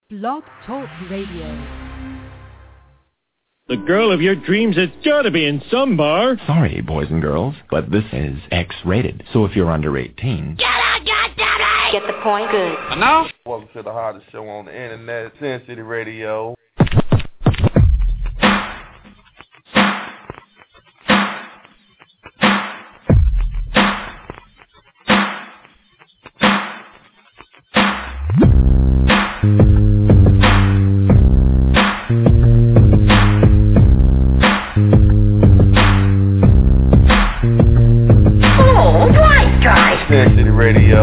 Blog Talk Radio. The girl of your dreams has got to be in some bar. Sorry, boys and girls, but this is X-rated. So if you're under 18... Get the point? Good. And now? Welcome to the hottest show on the internet, Sin City Radio. Sin City Radio.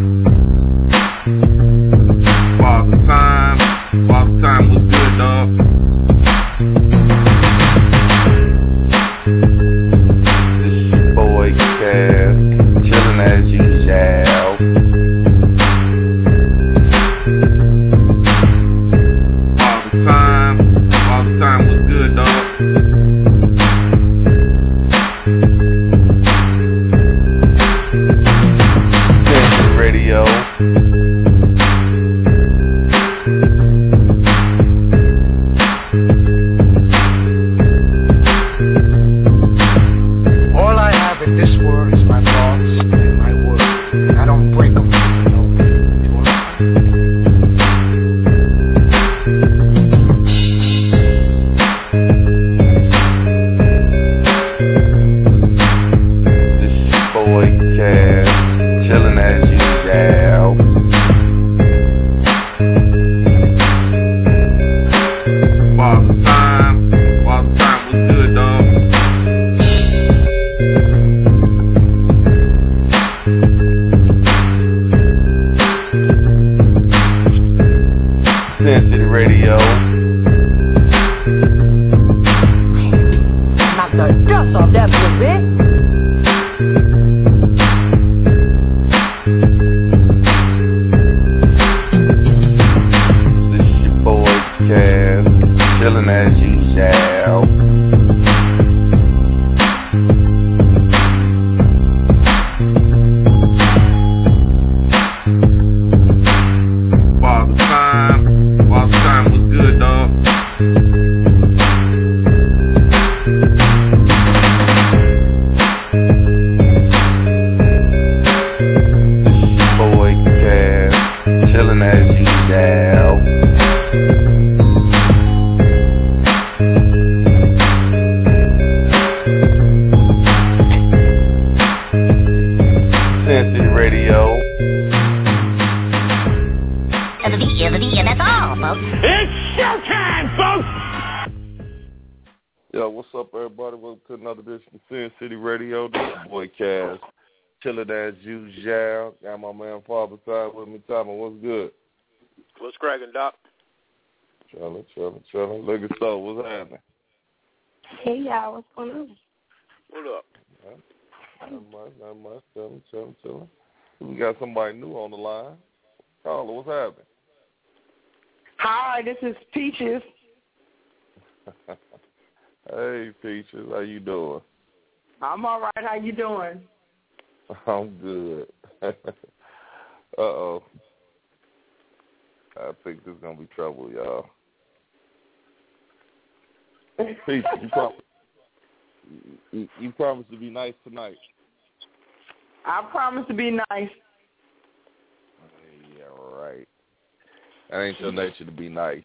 Father time was good, dog. This is your boy Cass, chillin' as usual. Father time was good, dog. Radio. All I have in this world is my thoughts and my words. I don't break them. This is your boy Cass, chillin' as usual. Father time was good, dog. Sin City Radio. Knock the dust off that little bit. Cass, chillin' as usual. Father time was good, dog. This is your boy Cass, chillin' as usual. Radio. And that's all, folks. It's showtime, folks! Yo, what's up, everybody? Welcome to another edition of Sin City Radio. This is boy Cass, chillin' as usual. Got my man Father Side with me. Tommy, what's good? What's cracking, Doc? Chillin'. Look at so, what's happening? Hey, y'all, what's going on? What up? Not much. Chillin'. We got somebody new on the line. Carla, what's happening? Hi, this is Peaches. Hey, Peaches, how you doing? I'm all right. How you doing? I'm good. Uh-oh. I think there's going to be trouble, y'all. Peaches, you promised to be nice tonight. I promise to be nice. Yeah, right. That ain't your nature to be nice.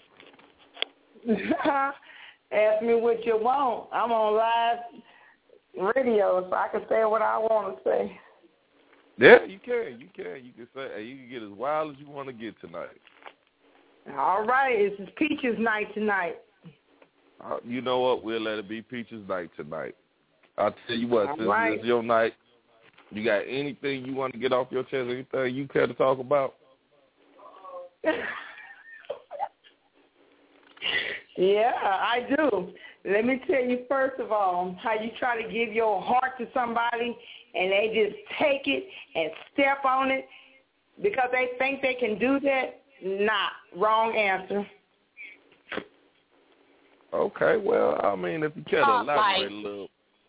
Ask me what you want. I'm on live radio, so I can say what I want to say. Yeah, you can. You can say, you can get as wild as you want to get tonight. All right, it's Peaches night tonight. You know what? We'll let it be Peaches night tonight. I'll tell you what, since it's your night, you got anything you want to get off your chest, anything you care to talk about? Yeah, I do. Let me tell you, first of all, how you try to give your heart to somebody and they just take it and step on it because they think they can do that. Nah, wrong answer. Okay, well, I mean, if you care to elaborate a little,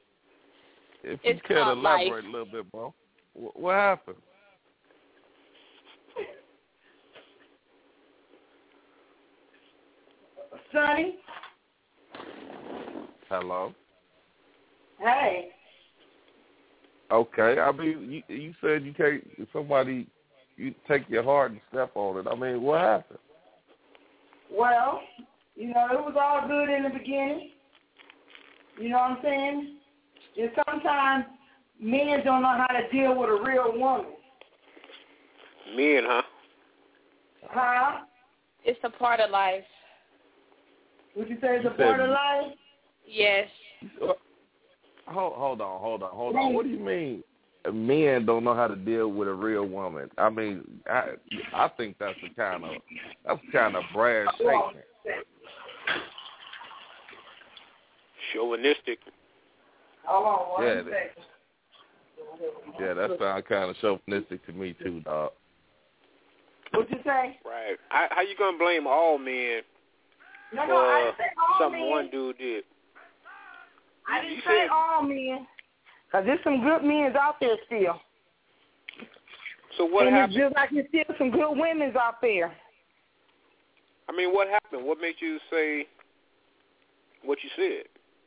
a little bit more, what happened? Sonny? Hello? Hey. Okay, I mean, you said you can't, somebody, you take your heart and step on it. I mean, what happened? Well, it was all good in the beginning. You know what I'm saying? And sometimes men don't know how to deal with a real woman. Men, huh? Huh? It's a part of life. Would you say it's a part of life? Yes. Hold on. What do you mean men don't know how to deal with a real woman? I mean, I think that's kind of brash statement. Chauvinistic. Hold on one second. Yeah, that sounds kind of chauvinistic to me too, dog. What'd you say? Right. How you gonna blame all men No, I didn't say all something men. one dude did? I didn't say all men. Because there's some good men out there still. So what and happened? It's just like there's still some good women out there. I mean, what happened? What made you say what you said?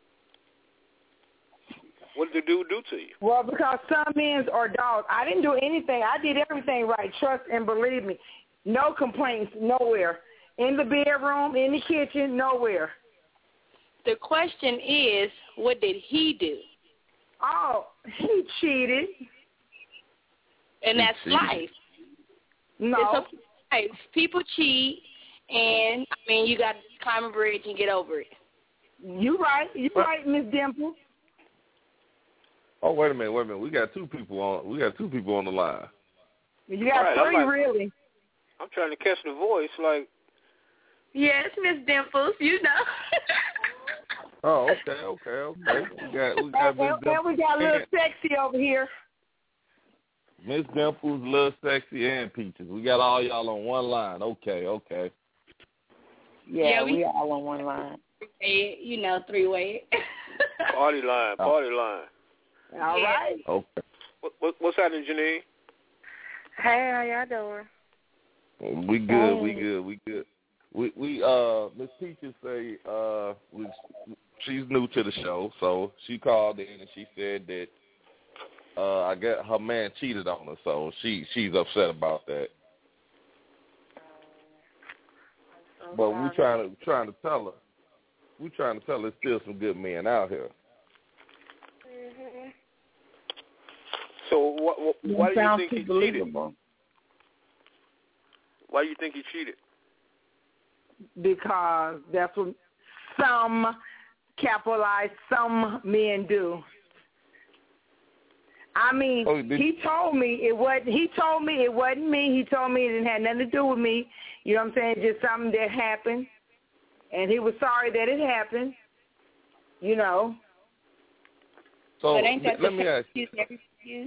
What did the dude do to you? Well, because some men are dogs. I didn't do anything. I did everything right. Trust and believe me. No complaints nowhere. In the bedroom, in the kitchen, nowhere. The question is, what did he do? Oh, he cheated. And that's life. No. It's life. People cheat, and, I mean, you got to climb a bridge and get over it. You right, Miss Dimple. Oh, wait a minute. We got two people on the line. You got three, really. I'm trying to catch the voice, like. Yes, Miss Dimples, you know. Oh, okay. We got Miss Dimples. And we got Little Sexy over here. Miss Dimples, Little Sexy, and Peaches. We got all y'all on one line. Okay. Yeah, we all on one line. Three-way. Party line. All right. Okay. What's happening, Janine? Hey, how y'all doing? We good. We Miss Peaches say she's new to the show, so she called in and she said that I guess her man cheated on her, so she's upset about that. But we're trying to tell her. We're trying to tell her there's still some good men out here. Mm-hmm. So why do you think he cheated? Why do you think he cheated? Because that's what some men do. I mean, he told me it wasn't me. He told me it didn't have nothing to do with me. You know what I'm saying? Just something that happened, and he was sorry that it happened. You know. So but ain't that let me ask you. Excuse?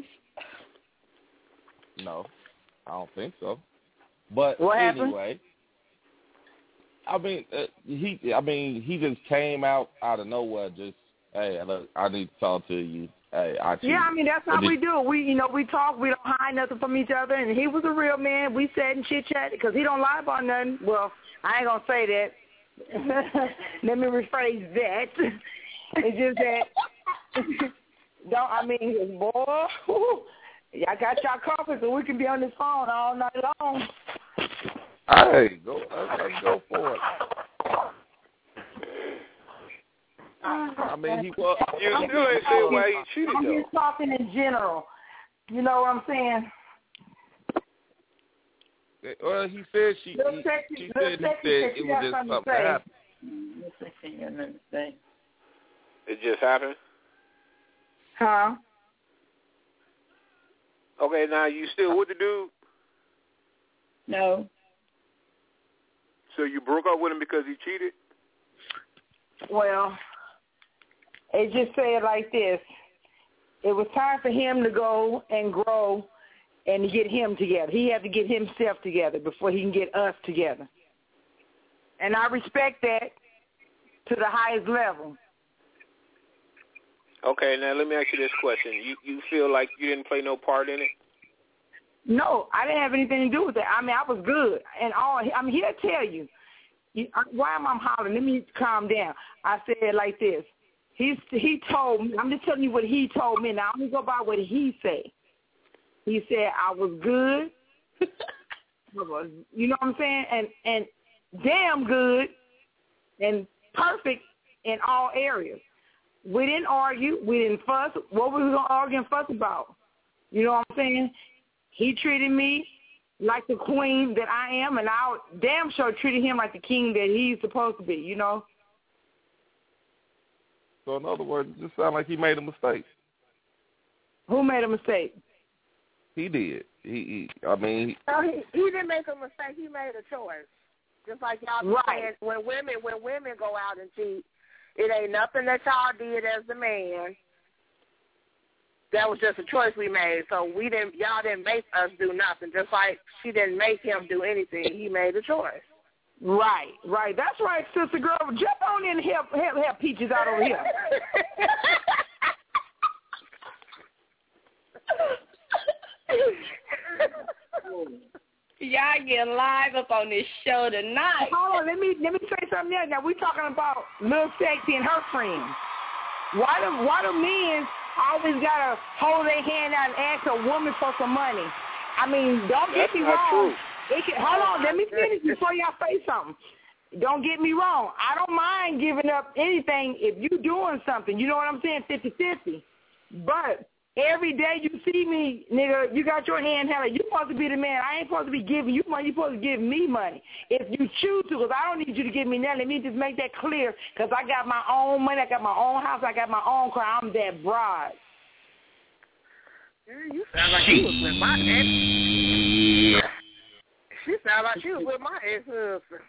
No, I don't think so. But what anyway, happened? I mean, he just came out of nowhere. Just, hey, look, I need to talk to you. Hey, I cheated. Yeah, I mean that's how we do. We talk. We don't hide nothing from each other. And he was a real man. We sat and chit chat because he don't lie about nothing. Well, I ain't gonna say that. Let me rephrase that. It's just that. Boy, y'all got y'all coffee so we can be on this phone all night long. Hey, let's go for it. I mean, he was. You still ain't saying why he cheated, though. I'm just talking in general. You know what I'm saying? Well, he said he said it was just something that happened. It just happened? Huh? Okay, now you still with the dude? No. So you broke up with him because he cheated? Well, it just said like this. It was time for him to go and grow and to get him together. He had to get himself together before he can get us together. And I respect that to the highest level. Okay, now let me ask you this question. You feel like you didn't play no part in it? No, I didn't have anything to do with that. I mean, I was good. And he'll tell you. why am I hollering? Let me calm down. I said it like this. He told me, I'm just telling you what he told me. Now, I'm going to go by what he said. He said I was good. You know what I'm saying? And damn good and perfect in all areas. We didn't argue. We didn't fuss. What were we going to argue and fuss about? You know what I'm saying? He treated me like the queen that I am, and I damn sure treated him like the king that he's supposed to be, you know? So in other words, it just sounds like he made a mistake. Who made a mistake? He did. He didn't make a mistake. He made a choice. Just like y'all be saying, when women go out and cheat, it ain't nothing that y'all did as the man. That was just a choice we made. So y'all didn't make us do nothing. Just like she didn't make him do anything. He made a choice. Right. That's right, sister girl. Jump on in and help Peaches out over here. Y'all get live up on this show tonight. Hold on, let me say something else. Now, we're talking about Lil Sexy and her friends. Why do men always got to hold their hand out and ask a woman for some money? I mean, don't get me wrong. Hold on, let me finish before y'all say something. Don't get me wrong. I don't mind giving up anything if you doing something. You know what I'm saying? 50-50. But every day you see me, nigga, you got your hand held. You supposed to be the man. I ain't supposed to be giving you money. You supposed to give me money. If you choose to, because I don't need you to give me nothing. Let me just make that clear, because I got my own money. I got my own house. I got my own car. I'm that broad. You sound like you was with my ex. She sound like she was with my ex-husband.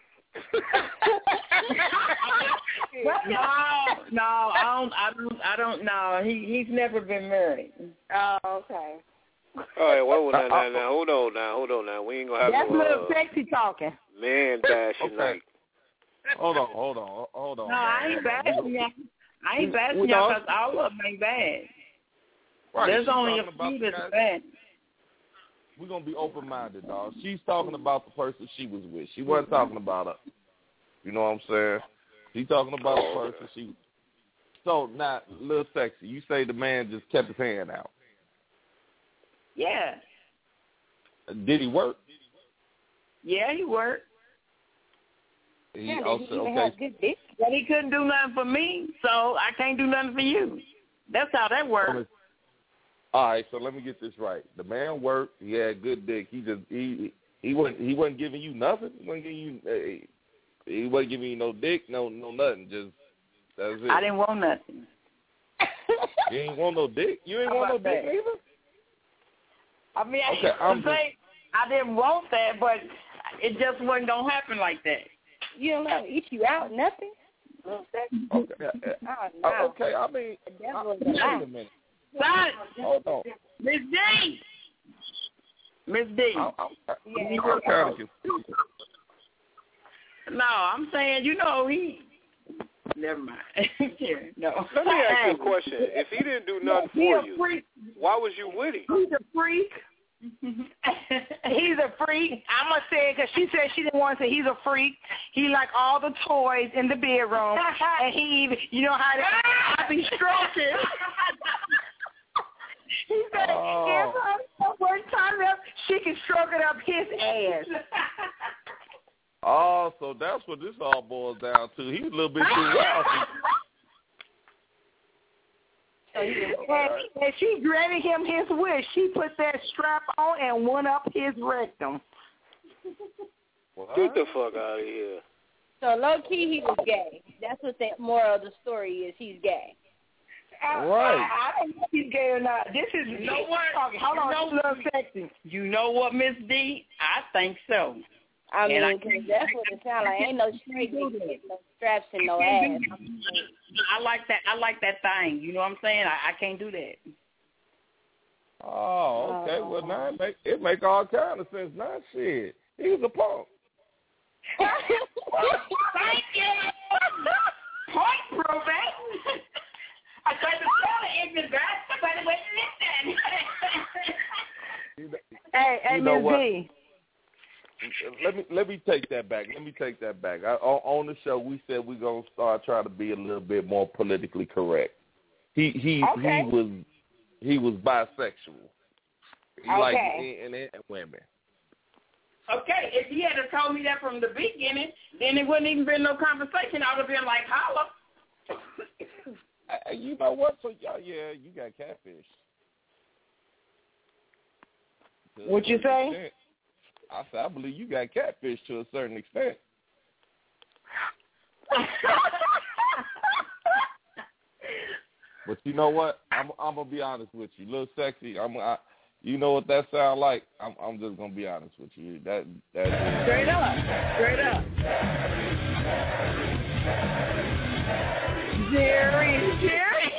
No, I don't know. He's never been married. Oh, okay. All right, well, now, hold on now. We ain't gonna have that's no Lil Sexy talking. Man bashing night. Hold on. No, I ain't bashing y'all. Because all of them ain't bad. Right, there's only a few that's bad. We're going to be open-minded, dog. She's talking about the person she was with. She wasn't talking about her. You know what I'm saying? She's talking about the person she was. So, now, Lil Sexy, you say the man just kept his hand out. Yeah. Did he work? Yeah, he worked. He But he couldn't do nothing for me, so I can't do nothing for you. That's how that works. All right, so let me get this right. The man worked. He had good dick. He wasn't giving you nothing. He wasn't giving you no dick, no nothing. Just that's it. I didn't want nothing. You ain't want no dick. You ain't want no dick either. I mean, I didn't want that, but it just wasn't gonna happen like that. You don't let him eat you out, nothing. Okay. Okay. I mean, wait a minute. Hold on. Miss D. I'm kind of confused. No, I'm saying, he. Never mind. No. Let me ask you a question. If he didn't do nothing for you, why was you with him? He's a freak. He's a freak. I'm going to say it because she said she didn't want to say he's a freak. He like all the toys in the bedroom. And he even, you know how I be stroking. He said, if her one time up, she can stroke it up his ass. Oh, so that's what this all boils down to. He's a little bit too wild. And she granted him his wish. She put that strap on and went up his rectum. Get the fuck out of here. So low-key, he was gay. That's what the moral of the story is. He's gay. Right. I don't know if he's gay or not. This is hold on, Lil Sexy. You know what, Miss D? I think so. I mean, cause that's what it sounds like. Ain't no straight nigga getting no straps and no ass. I like that thing. You know what I'm saying? I can't do that. Oh, okay. Well, now it make all kind of sense. Now, shit, he was a punk. Thank you. Point proven. I tried to tell the ignorant girl, but it wasn't listening. Hey, Miss D. let me take that back. On the show, we said we're gonna start trying to be a little bit more politically correct. He was bisexual. He liked men and women. Okay, if he had told me that from the beginning, then it wouldn't even been no conversation. I would have been like, holla. You know what? So yeah, you got catfish. What you say? I said I believe you got catfish to a certain extent. But you know what? I'm gonna be honest with you. Little Sexy. You know what that sound like? I'm just gonna be honest with you. That straight up. Jerry.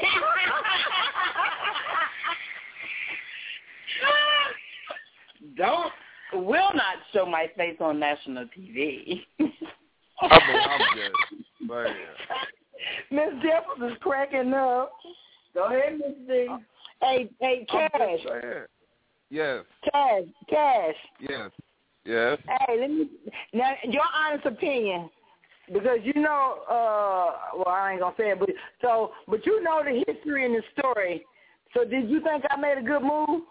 Will not show my face on national TV. I'm good. Man. Miss Jefferson's cracking up. Go ahead, Miss D. Hey, Cash. Yes. Cash. Yes. Hey, now your honest opinion, because you know, well, I ain't gonna say it, but you know the history and the story. So, did you think I made a good move?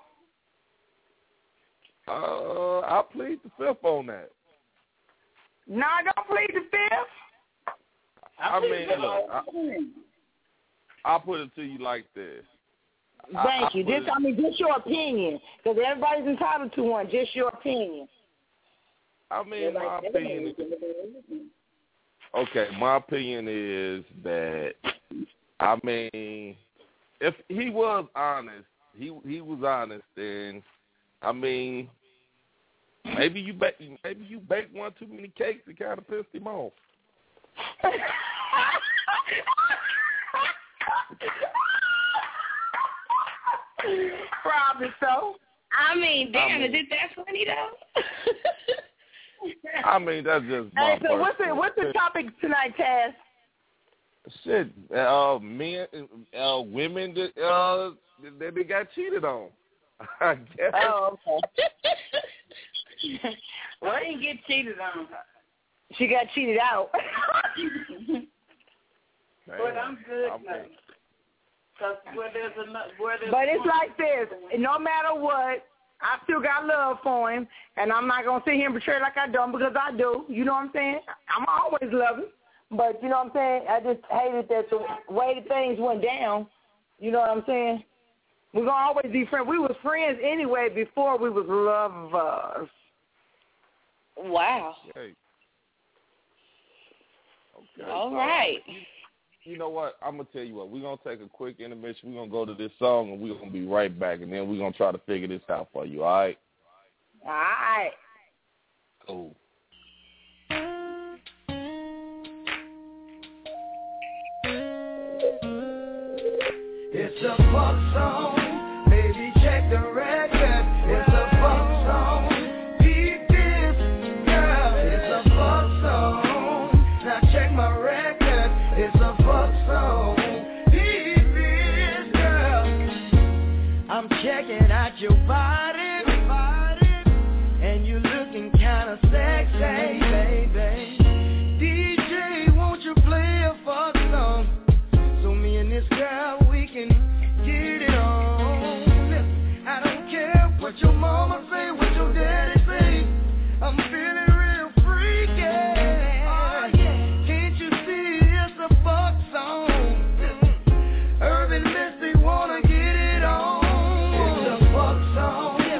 I plead the fifth on that. No, I don't plead the fifth. I mean, look, I'll put it to you like this. Thank you. Just your opinion, because everybody's entitled to one. Just your opinion. I mean, my opinion is that, I mean, if he was honest, he was honest, then, I mean, maybe you baked one too many cakes and kind of pissed him off. Probably so. I mean, damn, is it that funny though? I mean, that's just my so what's the topic tonight, Taz? Shit, women that they got cheated on. I guess. Oh, okay. Well, I didn't get cheated on. She got cheated out. But I'm good now. But it's like this. No matter what, I still got love for him, and I'm not going to sit here and portray like I don't, because I do. You know what I'm saying? I'm always loving. But, you know what I'm saying? I just hated that the way that things went down. You know what I'm saying? We're going to always be friends. We was friends anyway before we was lovers. Wow. Okay. All right. You know what? I'm going to tell you what. We're going to take a quick intermission. We're going to go to this song, and we're going to be right back, and then we're going to try to figure this out for you, all right? All right. Cool. It's a fuck song. Baby, check the record. It's a fuck song. Beat this, girl. It's a fuck song. Now check my record. It's a fuck song. Beat this, girl. I'm checking out your body, and you're looking kind of sexy, baby. DJ, won't you play a fuck song? So me and this girl, we can get it on. Listen, I don't care what your mama say, what your daddy say. I'm feeling real freaky. Oh, yeah. Can't you see it's a fuck song? Urban Mystic wanna get it on. It's a fuck song.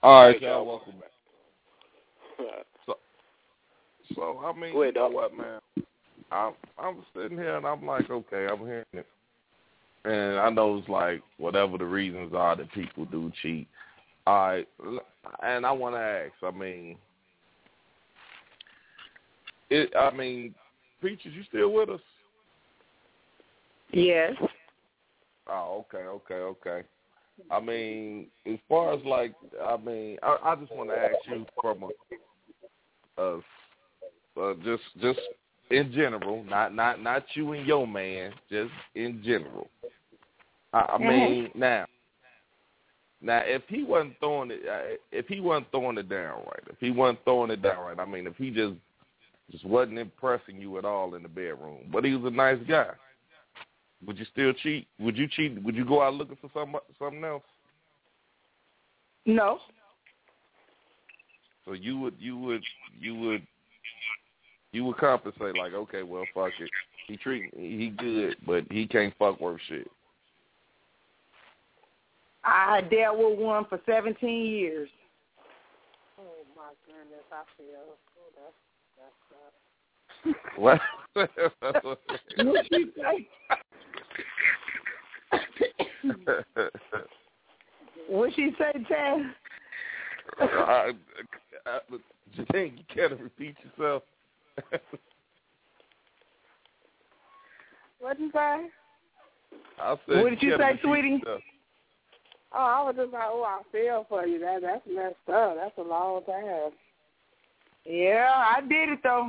All right, y'all. Welcome back. So I mean, you know what, man? I'm sitting here and I'm like, okay, I'm hearing it, and I know it's like whatever the reasons are that people do cheat. All right, and I want to ask. I mean, Peaches, you still with us? Yes. Oh, okay. I mean, as far as like, I just want to ask you from just in general, not you and your man, just in general. I mean, now, if he wasn't throwing it down right, I mean, if he just wasn't impressing you at all in the bedroom, but he was a nice guy, would you still cheat? Would you cheat? Would you go out looking for something else? No. So you would compensate, like, okay, well, fuck it. He good, but he can't fuck worth shit. I dealt with one for 17 years. Oh my goodness, I feel that's What? What she say? What she say, Chad? Jadine, you can't repeat yourself. What'd you say? I said, what did you say, sweetie? Yourself. Oh, I was just like, I feel for you. That's messed up. That's a long time. Yeah, I did it though.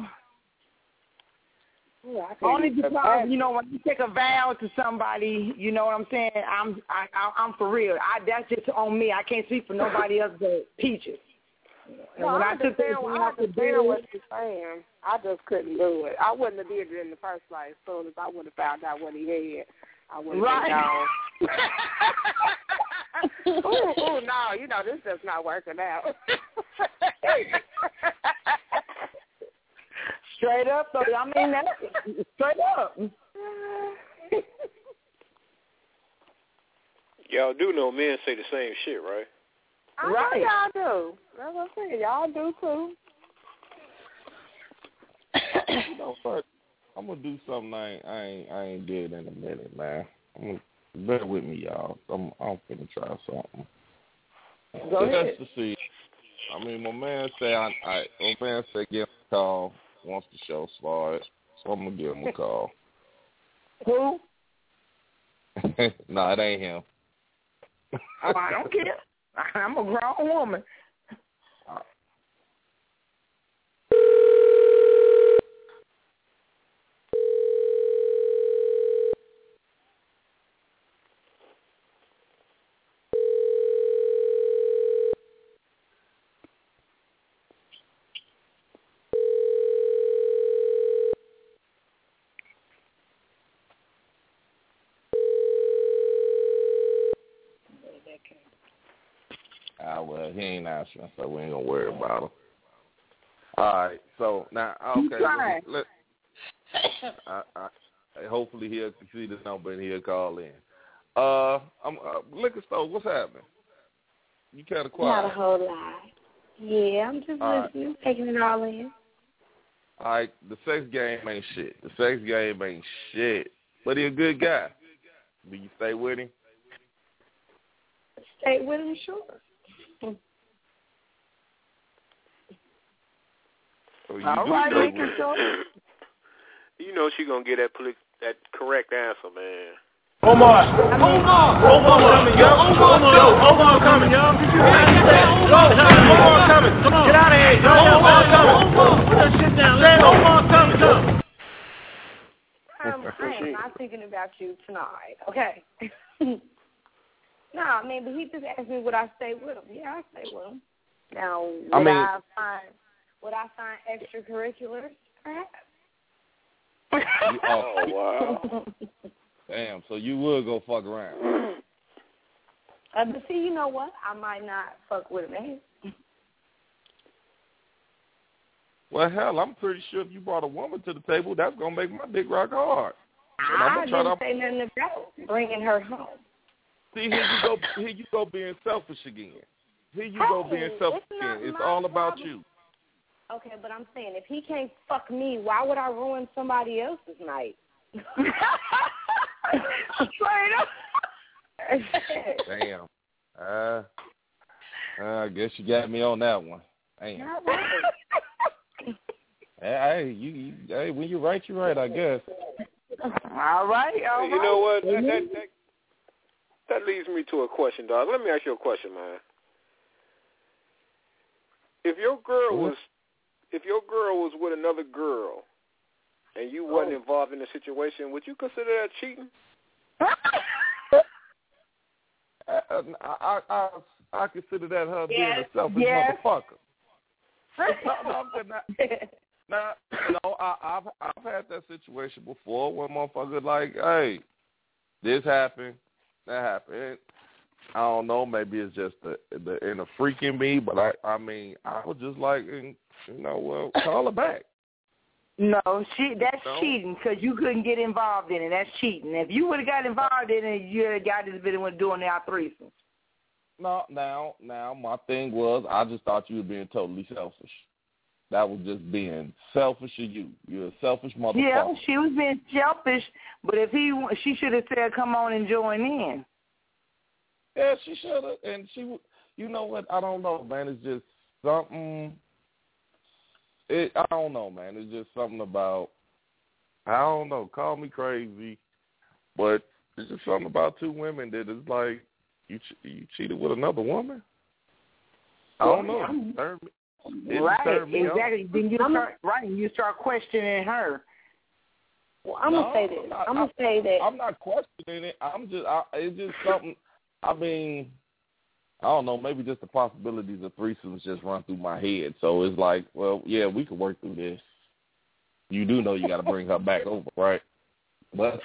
Ooh, only because when you take a vow to somebody, you know what I'm saying. I'm for real. That's just on me. I can't speak for nobody else but Peaches. No, I understand what you're saying. I just couldn't do it. I wouldn't have did it in the first place. As soon as I would have found out what he had, I would have been gone. Ooh, no, this is not working out. Straight up, though. I mean, that's straight up. Y'all do know men say the same shit, right? I know y'all do. That's what I'm saying. Y'all do, too. You know what? I'm going to do something I ain't did in a minute, man. Bear with me, y'all. I'm finna try something. Go ahead. Just to see. I mean, my man said give him a call once the show starts, so I'm gonna give him a call. Who? No, it ain't him. Oh, I don't care. I'm a grown woman. Well, he ain't answering, so we ain't gonna worry about him. All right, so now, okay, hopefully he'll see the number and he'll call in. Liquor store, what's happening? You kind of quiet. Not a whole lot. Yeah, I'm just listening, taking it all in. All right, the sex game ain't shit. But he a good guy. Do you stay with him? Stay with him, sure. All right, making sure. You know she gonna get that correct answer, man. Omar coming, yo. Omar coming, yo. Did you hear that? Omar coming. Come on. Get out of here, yo. Omar coming. Put that shit down. Omar coming, come. I am not thinking about you tonight, okay? No, I mean, but he just asked me would I stay with him. Yeah, I stay with him. Now, would I find extracurriculars? Perhaps. Oh, wow. Damn, so you would go fuck around. But see, you know what? I might not fuck with a man. Well, hell, I'm pretty sure if you brought a woman to the table, that's going to make my dick rock hard. I didn't say nothing about bringing her home. See, here you go being selfish again. here you go being selfish again. It's all about you. Okay, but I'm saying if he can't fuck me, why would I ruin somebody else's night? Straight up. Damn. I guess you got me on that one. Damn. Hey, when you're right, you're right, I guess. All right. You know what? That leads me to a question, dog. Let me ask you a question, man. If your girl was with another girl and you wasn't involved in the situation, would you consider that cheating? I consider that her being a selfish motherfucker. I've had that situation before where motherfuckers like, hey, this happened, that happened. I don't know, maybe it's just the inner freak in me, but I mean, I was just like, well, call her back. No, that's cheating because you couldn't get involved in it. That's cheating. If you would have got involved in it, you would have got this bit with doing our threesomes. No, now, my thing was I just thought you were being totally selfish. That was just being selfish of you. You're a selfish motherfucker. Yeah, she was being selfish, but if she should have said, come on and join in. Yeah, she should have. And she, you know what? I don't know, man. It's just something. I don't know, man. It's just something about, I don't know. Call me crazy, but it's just something about two women that is like, you cheated with another woman? I don't know. Right, exactly. Then you start questioning her. Well, I'm gonna say this. I'm gonna say that I'm not questioning it. It's just something. I mean, I don't know. Maybe just the possibilities of threesomes just run through my head. So it's like, well, yeah, we could work through this. You do know you got to bring her back over, right? But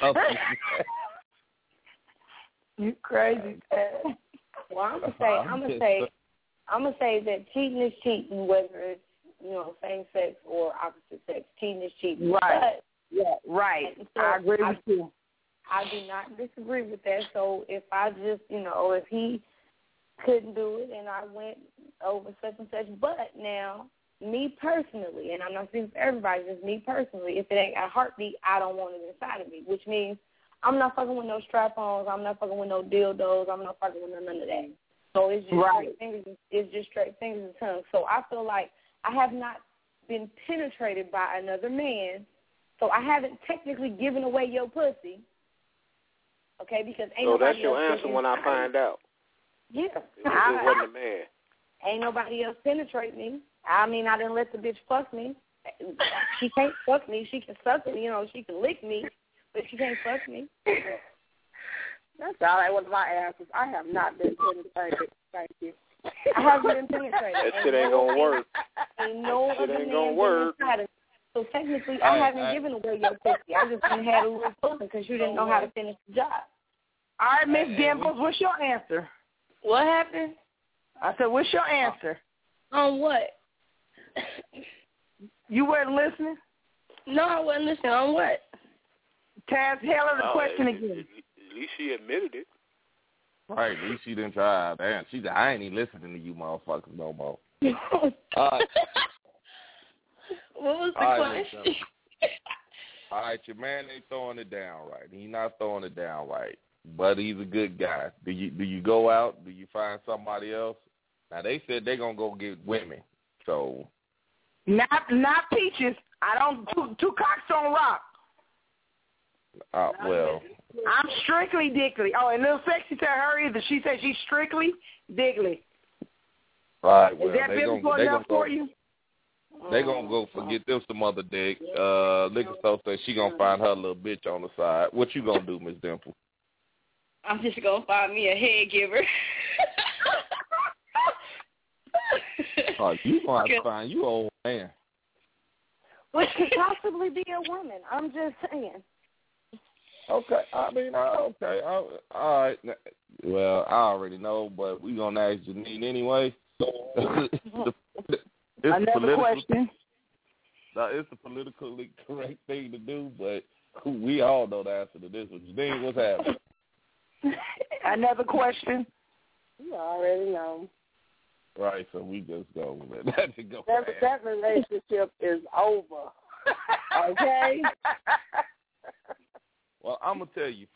you crazy. Well, I'm gonna say that cheating is cheating, whether it's same sex or opposite sex. Cheating is cheating. Right. But, right. So I agree with you. I do not disagree with that. So if I just, if he couldn't do it and I went over such and such, but now me personally, and I'm not speaking for everybody, just me personally, if it ain't a heartbeat, I don't want it inside of me, which means I'm not fucking with no strap-ons, I'm not fucking with no dildos, I'm not fucking with none of that. So it's just straight fingers. It's just straight fingers and tongues. So I feel like I have not been penetrated by another man. So I haven't technically given away your pussy. Okay, because ain't nobody else. So that's your answer when I find out. Yeah. It wasn't a man. Ain't nobody else penetrate me. I mean, I didn't let the bitch fuck me. She can't fuck me. She can suck me. She can lick me, but she can't fuck me. That's all right with my answers. I have not been penetrated. Thank you. I haven't been penetrated. That shit ain't gonna work. Ain't no that other shit ain't man gonna work. So technically, I haven't given away your pussy. I just done had a little fun because you didn't know how to finish the job. All right, Miss Dimples, what's your answer? What happened? I said, what's your answer? On what? You weren't listening? No, I wasn't listening. On what? Taz, hell of the question again. At least she admitted it. Right, at least she didn't try. Damn, she said, I ain't even listening to you motherfuckers no more. What was the question? All right, your man ain't throwing it down right. He's not throwing it down right, but he's a good guy. Do you go out? Do you find somebody else? Now, they said they're going to go get women, so. Not Peaches. I don't, two cocks don't rock. Well. I'm strictly dickly. Oh, and Little Sexy tell her either. She said she's strictly dickly. All right, well, is that biblical enough for you? They gonna go forget them some other dick. Liquor Store says she gonna find her little bitch on the side. What you gonna do, Miss Dimple? I'm just gonna find me a head giver. Oh, you gonna have to find you old man. Which could possibly be a woman. I'm just saying. Okay, I mean, okay, all right. Well, I already know, but we gonna ask Janine anyway. Another question. No, it's the politically correct thing to do, but we all know the answer to this one. Janine, what's happening? Another question. You already know. Right, so we just go with that. That relationship is over. Okay? Well, I'm going to tell you,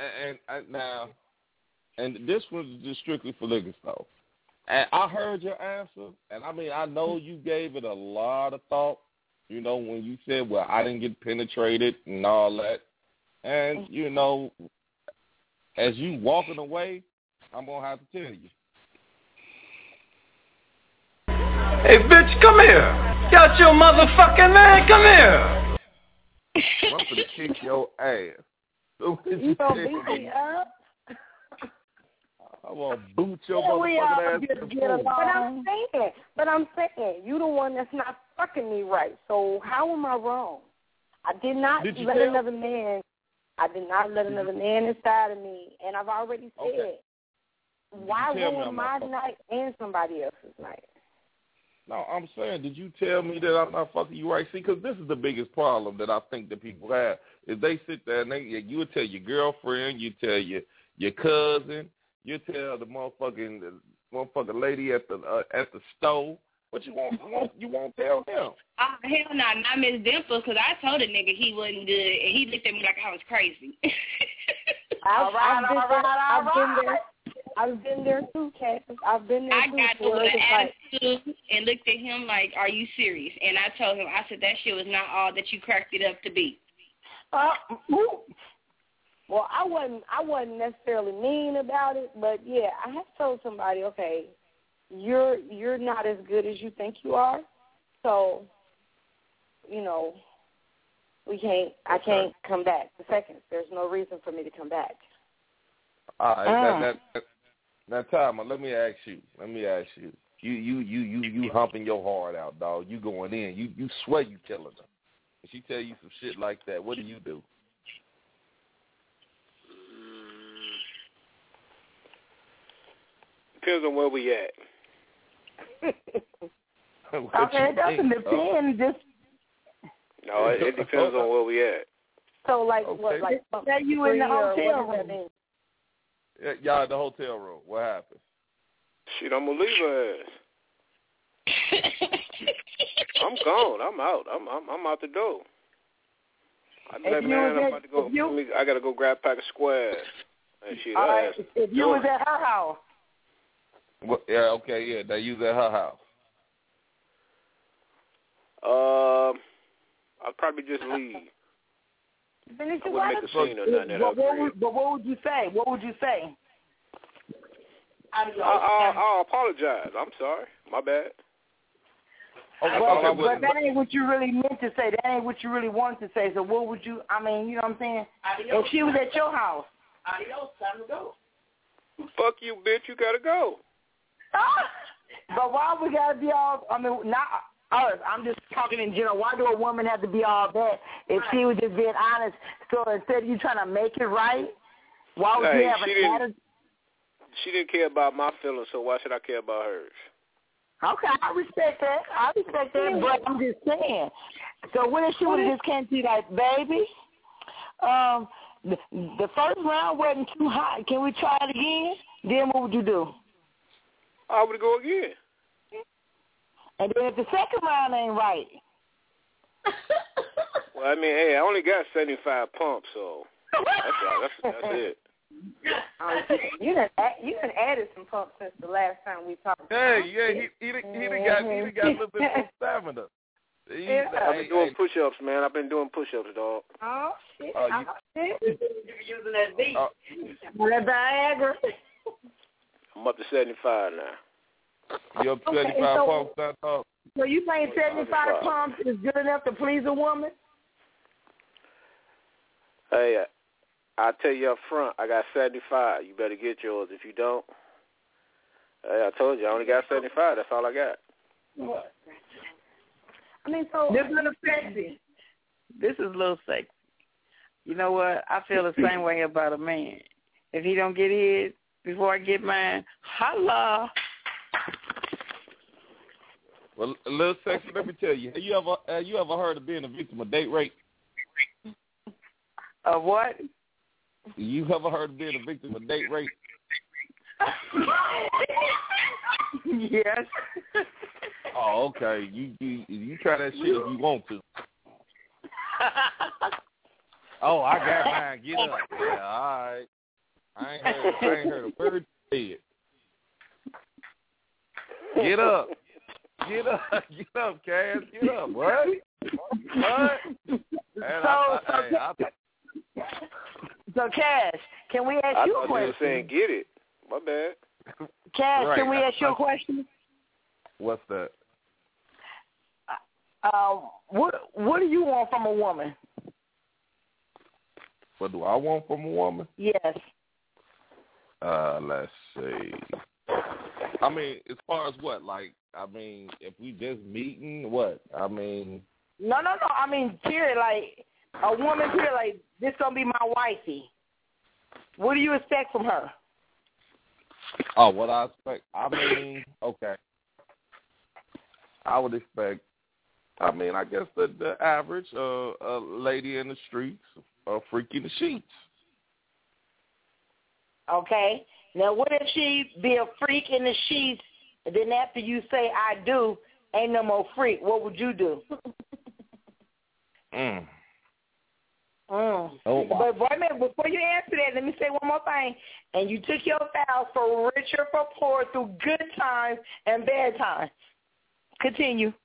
and this was just strictly for niggas, though. And I heard your answer, and I know you gave it a lot of thought, when you said, well, I didn't get penetrated and all that. And, as you walking away, I'm going to have to tell you. Hey, bitch, come here. Got your motherfucking man. Come here. I'm going to kick your ass. You gonna beat me up? I'm going to boot your motherfucking ass to the floor. But I'm saying, you the one that's not fucking me right. So how am I wrong? I did not let another man inside of me. And I've already said, why ruin my night and somebody else's night? No, I'm saying, did you tell me that I'm not fucking you right? See, because this is the biggest problem that I think that people have, is they sit there and you would tell your girlfriend, you tell your cousin, you tell the motherfucking lady at the store. What you won't tell them? Oh, hell no, not Miss Dimples, because I told a nigga he wasn't good, and he looked at me like I was crazy. I've been there too, Cass. I've been there too. I got with an attitude and looked at him like, are you serious? And I told him, I said, that shit was not all that you cracked it up to be. Well, I wasn't necessarily mean about it, but yeah, I have told somebody, okay, you're not as good as you think you are, so I can't come back the seconds. There's no reason for me to come back. All right, now, Tama, let me ask you. You humping your heart out, dog. You going in. You swear you killing her. If she tell you some shit like that, what do you do? Depends on where we at. Okay, it doesn't depend. No, it depends on where we at. So, like, okay. what, like, say you in the hotel room. Yeah, y'all in the hotel room. What happened? Shit, I'm gonna leave her ass. I'm gone. I'm out. I'm out the door. I said, man, I'm about to go. I gotta go grab a pack of squares. And shit, all right, if you was at her house. Well, yeah, okay, yeah. They use at her house. I'll probably just leave. I wouldn't make a scene or nothing. But what would you say? What would you say? I'll apologize. I'm sorry. My bad. But that ain't what you really meant to say. That ain't what you really wanted to say. So what would you, you know what I'm saying? If she was at your house. Adios, time to go. Fuck you, bitch. You gotta go. But why we gotta be all, I'm just talking in general. Why do a woman have to be all that if she was just being honest? So instead of you trying to make it right, why would you have an attitude? She didn't care about my feelings, so why should I care about hers? Okay, I respect that. But I'm just saying. So what if she would have just came to you like, baby, the first round wasn't too hot. Can we try it again? Then what would you do? I would go again. And then if the second round ain't right. Well, I mean, hey, I only got 75 pumps, so that's it. You done added some pumps since the last time we talked. He done got a little bit more stamina. I've been doing push-ups, man. I've been doing push-ups, dog. Oh, shit. You're using that beat. That Viagra. I'm up to 75 now. You up to 75 pumps now, dog? So you think 75 pumps is good enough to please a woman? Hey, I'll tell you up front, I got 75. You better get yours. If you don't, hey, I told you, I only got 75. That's all I got. What? This is a little sexy. This is a little sexy. You know what? I feel the same way about a man. If he don't get his before I get mine, holla. Well, a little sexy, let me tell you. Have you ever heard of being a victim of date rape? Of what? You ever heard of being a victim of date rape? Yes. Oh, okay. You try that shit if you want to. Oh, I got mine. Get up. Yeah, all right. I ain't heard a word you said. Get up. Get up. Get up, Cass. Get up. What? What? So, Cass, can we ask you a question? I thought you were saying get it. My bad. Cass, right. Can we ask you a question? What's that? What do you want from a woman? What do I want from a woman? Yes. Let's see. I mean, as far as what? Like, I mean, if we just meeting, what? I mean. No. I mean, period. Like, a woman, period. Like, this gonna be my wifey. What do you expect from her? Oh, what I expect? I mean, okay. I would expect. I mean, I guess the average a lady in the streets, a freak in the sheets. Okay. Now, what if she be a freak in the sheets, and then after you say I do, ain't no more freak? What would you do? Oh, but wait a minute, before you answer that, let me say one more thing. And you took your vows for richer, for poor, through good times and bad times. Continue.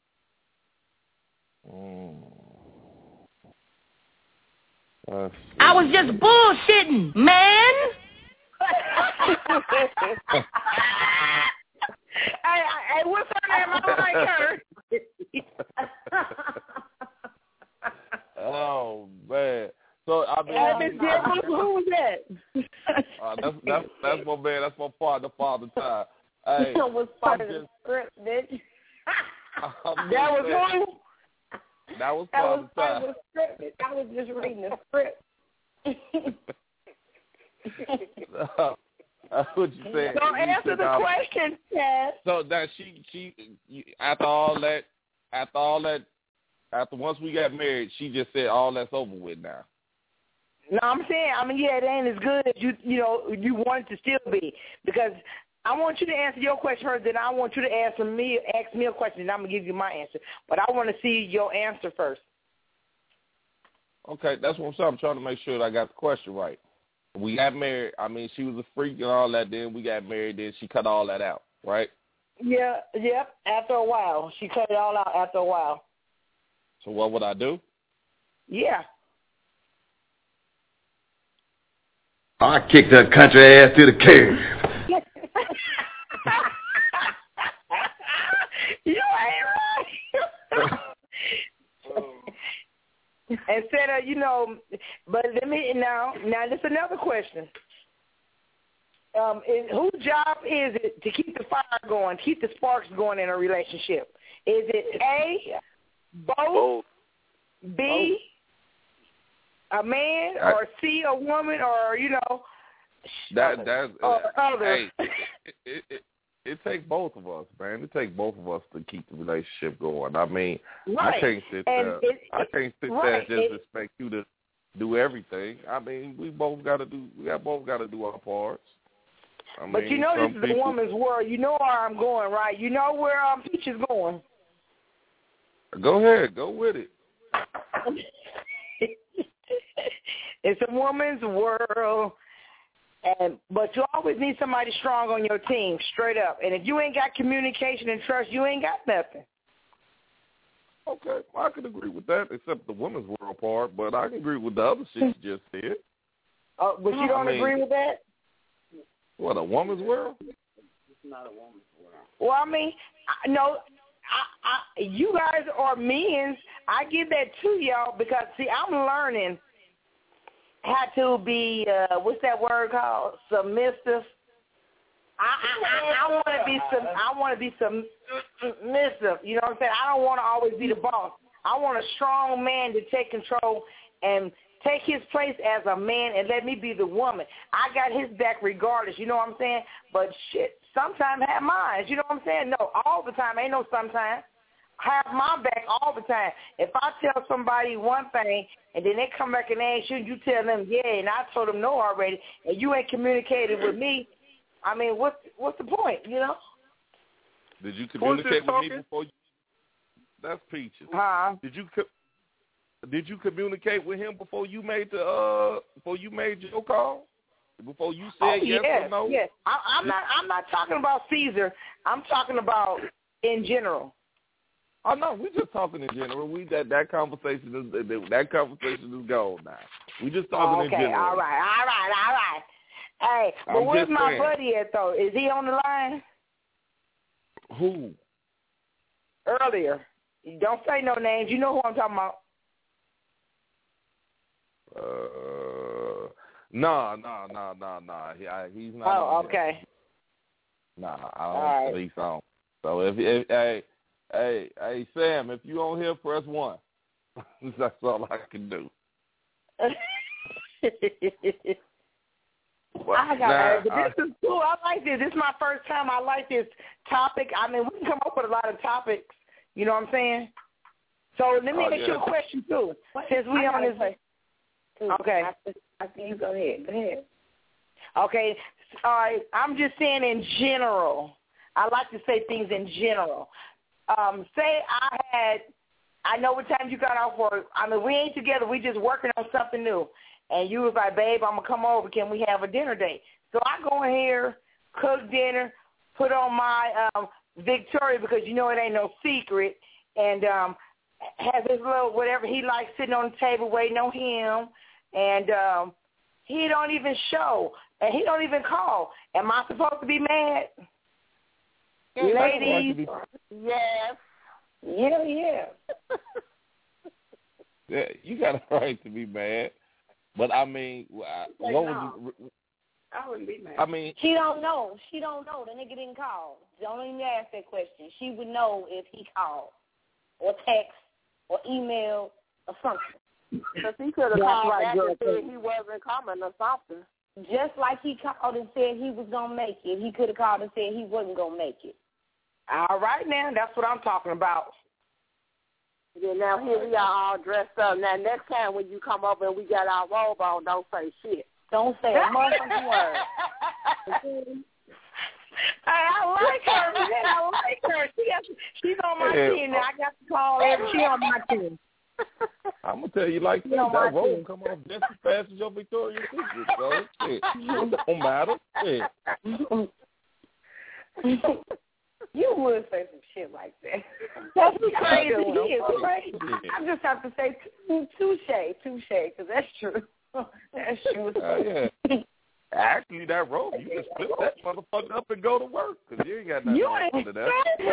I was just bullshitting, man. Hey, what's her name? I like her. Oh man! So I mean, who was that? That's my man. That's my partner, Father Time. Hey, that was part of the script, bitch. That was who? That was part Father of Time. the script. I was just reading the script. What you saying? So answer the question, Chad. So that she after once we got married, she just said all that's over with now. No, I'm saying, it ain't as good as you want it to still be, because I want you to answer your question first, then I want you to ask me a question, and I'm gonna give you my answer. But I want to see your answer first. Okay, that's what I'm saying. I'm trying to make sure that I got the question right. We got married. I mean, she was a freak and all that. Then we got married. Then she cut all that out, right? Yeah, yep. After a while, she cut it all out. After a while. So what would I do? Yeah. I kicked her country ass to the curb. You ain't right. Instead of, but let me now there's another question. Whose job is it to keep the fire going, keep the sparks going in a relationship? Is it A, both, B, a man, or C, a woman, or that's others? Hey, it takes both of us, man. It takes both of us to keep the relationship going. I mean, right. I can't sit there and just expect you to do everything. I mean, we both got to do our parts. But this is a woman's world. You know where I'm going, right? You know where Peach is going. Go ahead, go with it. It's a woman's world. But you always need somebody strong on your team, straight up. And if you ain't got communication and trust, you ain't got nothing. Okay, I can agree with that, except the woman's world part, but I can agree with the other shit you just said. But you don't agree with that? What, a woman's world? It's not a woman's world. Well, I mean, no, you guys are men. I give that to y'all because, see, I'm learning how to be, what's that word called? Submissive. I want to be submissive. You know what I'm saying? I don't want to always be the boss. I want a strong man to take control and take his place as a man and let me be the woman. I got his back regardless. You know what I'm saying? But shit, sometimes have mine. You know what I'm saying? No, all the time. Ain't no sometimes. Have my back all the time. If I tell somebody one thing and then they come back and ask you, and you tell them yeah, and I told them no already, and you ain't communicated with me, I mean, what's the point? Did you communicate with me before you? That's Peaches. Huh? Did you communicate with him before you made your call? Before you said yes or no? Yes. I'm not talking about Caesar. I'm talking about in general. Oh no, we're just talking in general. That conversation is gone now. We just talking in general. All right. Hey, but where's my buddy at though? Is he on the line? Who? Earlier. Don't say no names. You know who I'm talking about. No. He's not. Oh, okay. Nah, I don't think so. So if hey Sam, if you on here, press 1. That's all I can do. I got this is cool. I like this. This is my first time. I like this topic. I mean, we can come up with a lot of topics. You know what I'm saying? So let me ask you a question too. Since we on this. Okay. I think you go ahead. Okay. All right. I'm just saying in general. I like to say things in general. Say I know what time you got off work. I mean, we ain't together. We just working on something new. And you was like, babe, I'm going to come over. Can we have a dinner date? So I go in here, cook dinner, put on my Victoria because you know it ain't no secret, and have his little whatever he likes sitting on the table waiting on him. And he don't even show, and he don't even call. Am I supposed to be mad? Ladies, yes. Yeah. Yeah, you got a right to be mad. But, I mean, what would you... I wouldn't be mad. I mean... She don't know. The nigga didn't call. Don't even ask that question. She would know if he called or text or email or something. Because he could have called back and said he wasn't coming or something. Just like he called and said he was going to make it, he could have called and said he wasn't going to make it. All right, now, that's what I'm talking about. Yeah, now here we are all dressed up. Now, next time when you come over and we got our robe on, don't say shit. Don't say a motherfucking word. I like her, man. I like her. She's on my team now. I got to call her. She on my team. I'm going to tell you like that. That robe come off just as fast as your Victoria's Secret, so shit. It don't matter. Shit. You would say some shit like that. That's crazy. He is crazy. I just have to say touche, because that's true. That's true. Yeah. Actually, that robe, you just flip that motherfucker up and go to work, because you ain't got nothing under that.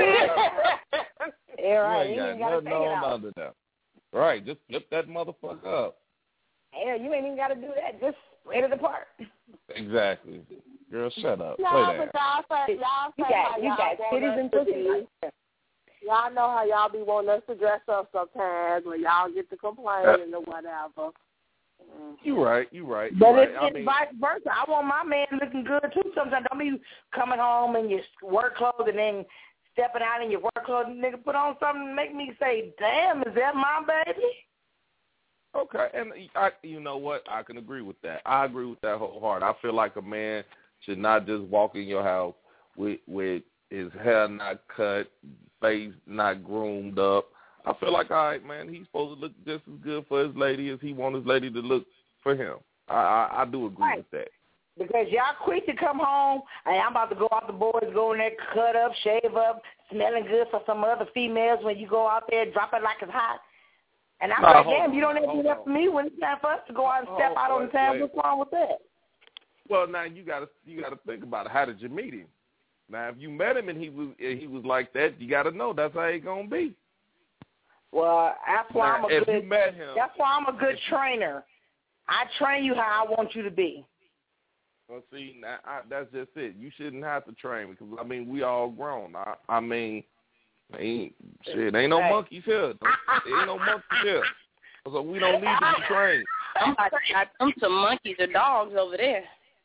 Yeah, right. You ain't got nothing under that. Right, just flip that motherfucker up. Yeah, you ain't even got to do that. Just spread it apart. Exactly. Girl, shut up. No, play but you got titties and pussy. Y'all know how y'all be wanting us to dress up sometimes when y'all get to complaining or whatever. You right. But it's vice versa. I want my man looking good too. Sometimes don't be coming home in your work clothes and then stepping out in your work clothes. Nigga, put on something to make me say, "Damn, is that my baby?" Okay, and you know what? I can agree with that. I agree with that wholeheartedly. I feel like a man should not just walk in your house with his hair not cut, face not groomed up. I feel like, all right, man, he's supposed to look just as good for his lady as he wants his lady to look for him. I do agree with that. Because y'all quick to come home, and I'm about to go out, the boys go in there, cut up, shave up, smelling good for some other females when you go out there, drop it like it's hot. And I'm like, damn, you don't even do that for me when it's time for us to go out and step out on the town. What's wrong with that? Well, now you gotta think about it. How did you meet him? Now, if you met him and he was like that, you gotta know that's how he gonna be. Well, that's why That's why I'm a good trainer. I train you how I want you to be. Well, see, now, that's just it. You shouldn't have to train because I mean we all grown. I mean, ain't no monkeys here. Ain't no monkeys here. So we don't need to be trained. I'm some monkeys or dogs over there.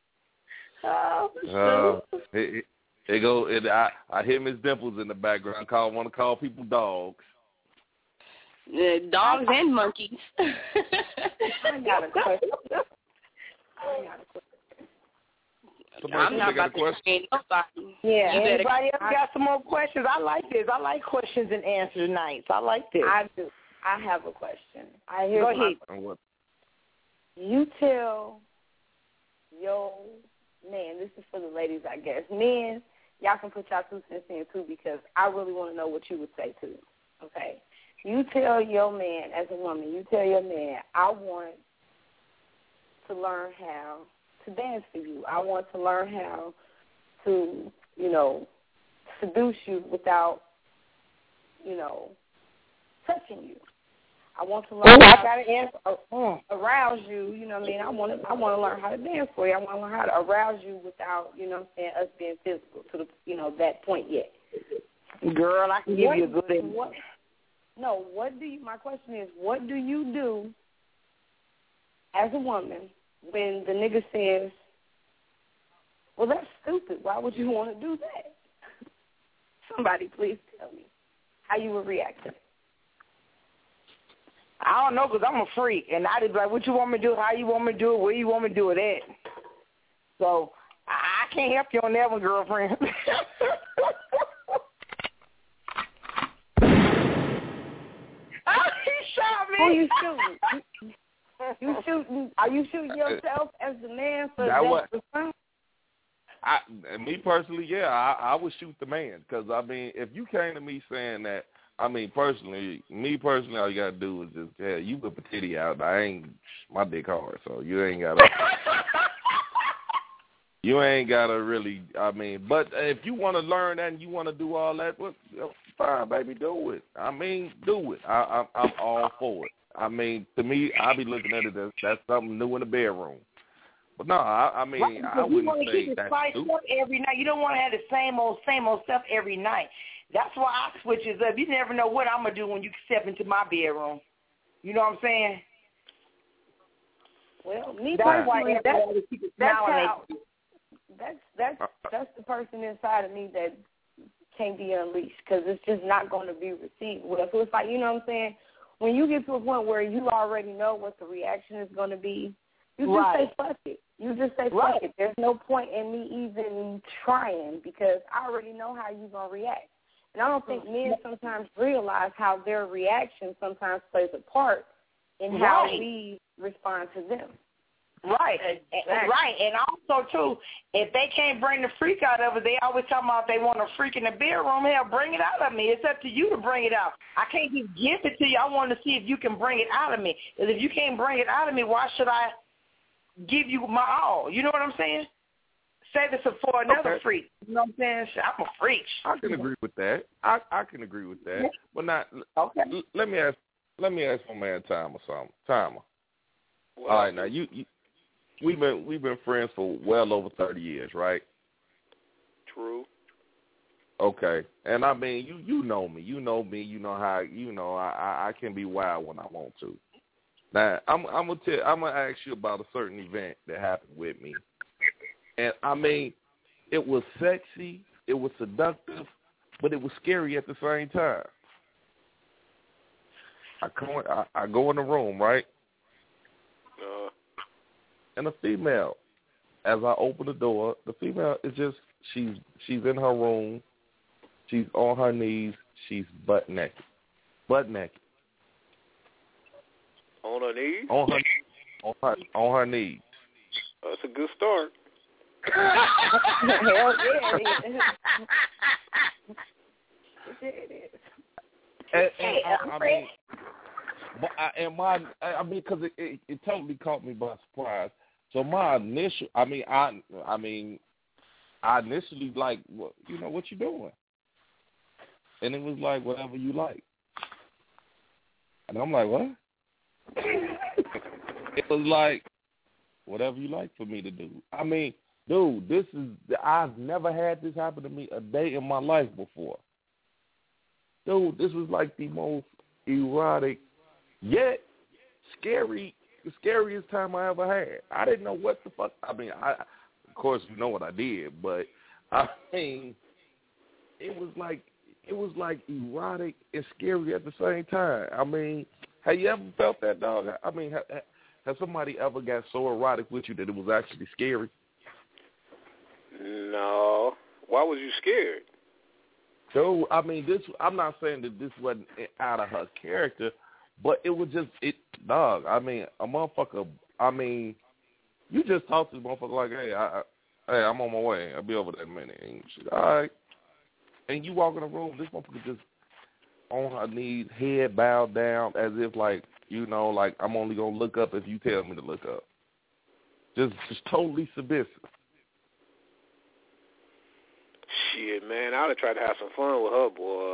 I hear Miss Dimples in the background. Want to call people dogs. Dogs and monkeys. I got a question. Somebody got a question? Yeah. Anybody else got some more questions? I like this. I like questions and answer nights. I like this. I do. I have a question. Go ahead. You tell your man, this is for the ladies, I guess. Men, y'all can put y'all 2 cents in, too, because I really want to know what you would say, too. Okay? You tell your man, as a woman, you tell your man, I want to learn how to dance for you. I want to learn how to, seduce you without, touching you. I want to learn how to arouse you, you know what I mean? I want to learn how to dance for you. I want to learn how to arouse you without, us being physical to the that point yet. Girl, I can give you a good answer. My question is, what do you do as a woman when the nigga says, well, that's stupid. Why would you want to do that? Somebody please tell me how you would react to it. I don't know, because I'm a freak, and I'd be like, what you want me to do, how you want me to do it, where you want me to do it at. So I can't help you on that one, girlfriend. He shot me. Who you shooting? Are you shooting yourself as the man for that? Me personally, yeah, I would shoot the man, because, if you came to me saying that, all you got to do is just, you whip a titty out. My dick hard, so you ain't got to really, but if you want to learn that and you want to do all that, well, fine, baby, do it. Do it. I'm all for it. To me, I'll be looking at it as that's something new in the bedroom. But no, I wouldn't say that's stupid. Every night. You don't want to have the same old stuff every night. That's why I switch it up. You never know what I'm going to do when you step into my bedroom. You know what I'm saying? Well, me personally, that's the person inside of me that can't be unleashed, because it's just not going to be received well. So it's like, you know what I'm saying? When you get to a point where you already know what the reaction is going to be, you just say fuck it. You just say fuck it. There's no point in me even trying, because I already know how you're going to react. And I don't think men sometimes realize how their reaction sometimes plays a part in how we respond to them. Right. Right. And also, too, if they can't bring the freak out of it, they always talk about they want a freak in the bedroom. Hell, bring it out of me. It's up to you to bring it out. I can't just give it to you. I want to see if you can bring it out of me. Because if you can't bring it out of me, why should I give you my all? You know what I'm saying? Save it for another freak. You know what I'm saying? I'm a freak. I can agree with that. I can agree with that. But not. Okay. Let me ask my man Timer something. Timer. All right, now we've been friends for well over 30 years, right? True. Okay, and you know me. You know me. You know how I can be wild when I want to. Now I'm gonna ask you about a certain event that happened with me. And it was sexy, it was seductive, but it was scary at the same time. I go in the room, right? And the female, as I open the door, the female is just she's in her room, she's on her knees, she's butt naked. On her knees? On her knees. That's a good start. Hell yeah, it is. Because it totally caught me by surprise. So my initial, I initially like, what you doing? And it was like, whatever you like. And I'm like, what? It was like, whatever you like for me to do. Dude, I've never had this happen to me a day in my life before. Dude, this was like the most erotic, yet the scariest time I ever had. I didn't know what the fuck. Of course, you know what I did, but it was like erotic and scary at the same time. Have you ever felt that, dog? Has somebody ever got so erotic with you that it was actually scary? No. Why was you scared? So, I mean, I'm not saying that this wasn't out of her character, but it was just, dog, I mean, a motherfucker, I mean, you just talk to the motherfucker like, hey, I'm on my way. I'll be over there in a minute. And she's all right. And you walk in the room, this motherfucker just on her knees, head bowed down, as if like, you know, like I'm only going to look up if you tell me to look up. Just totally submissive. Shit, man, I would have tried to have some fun with her, boy.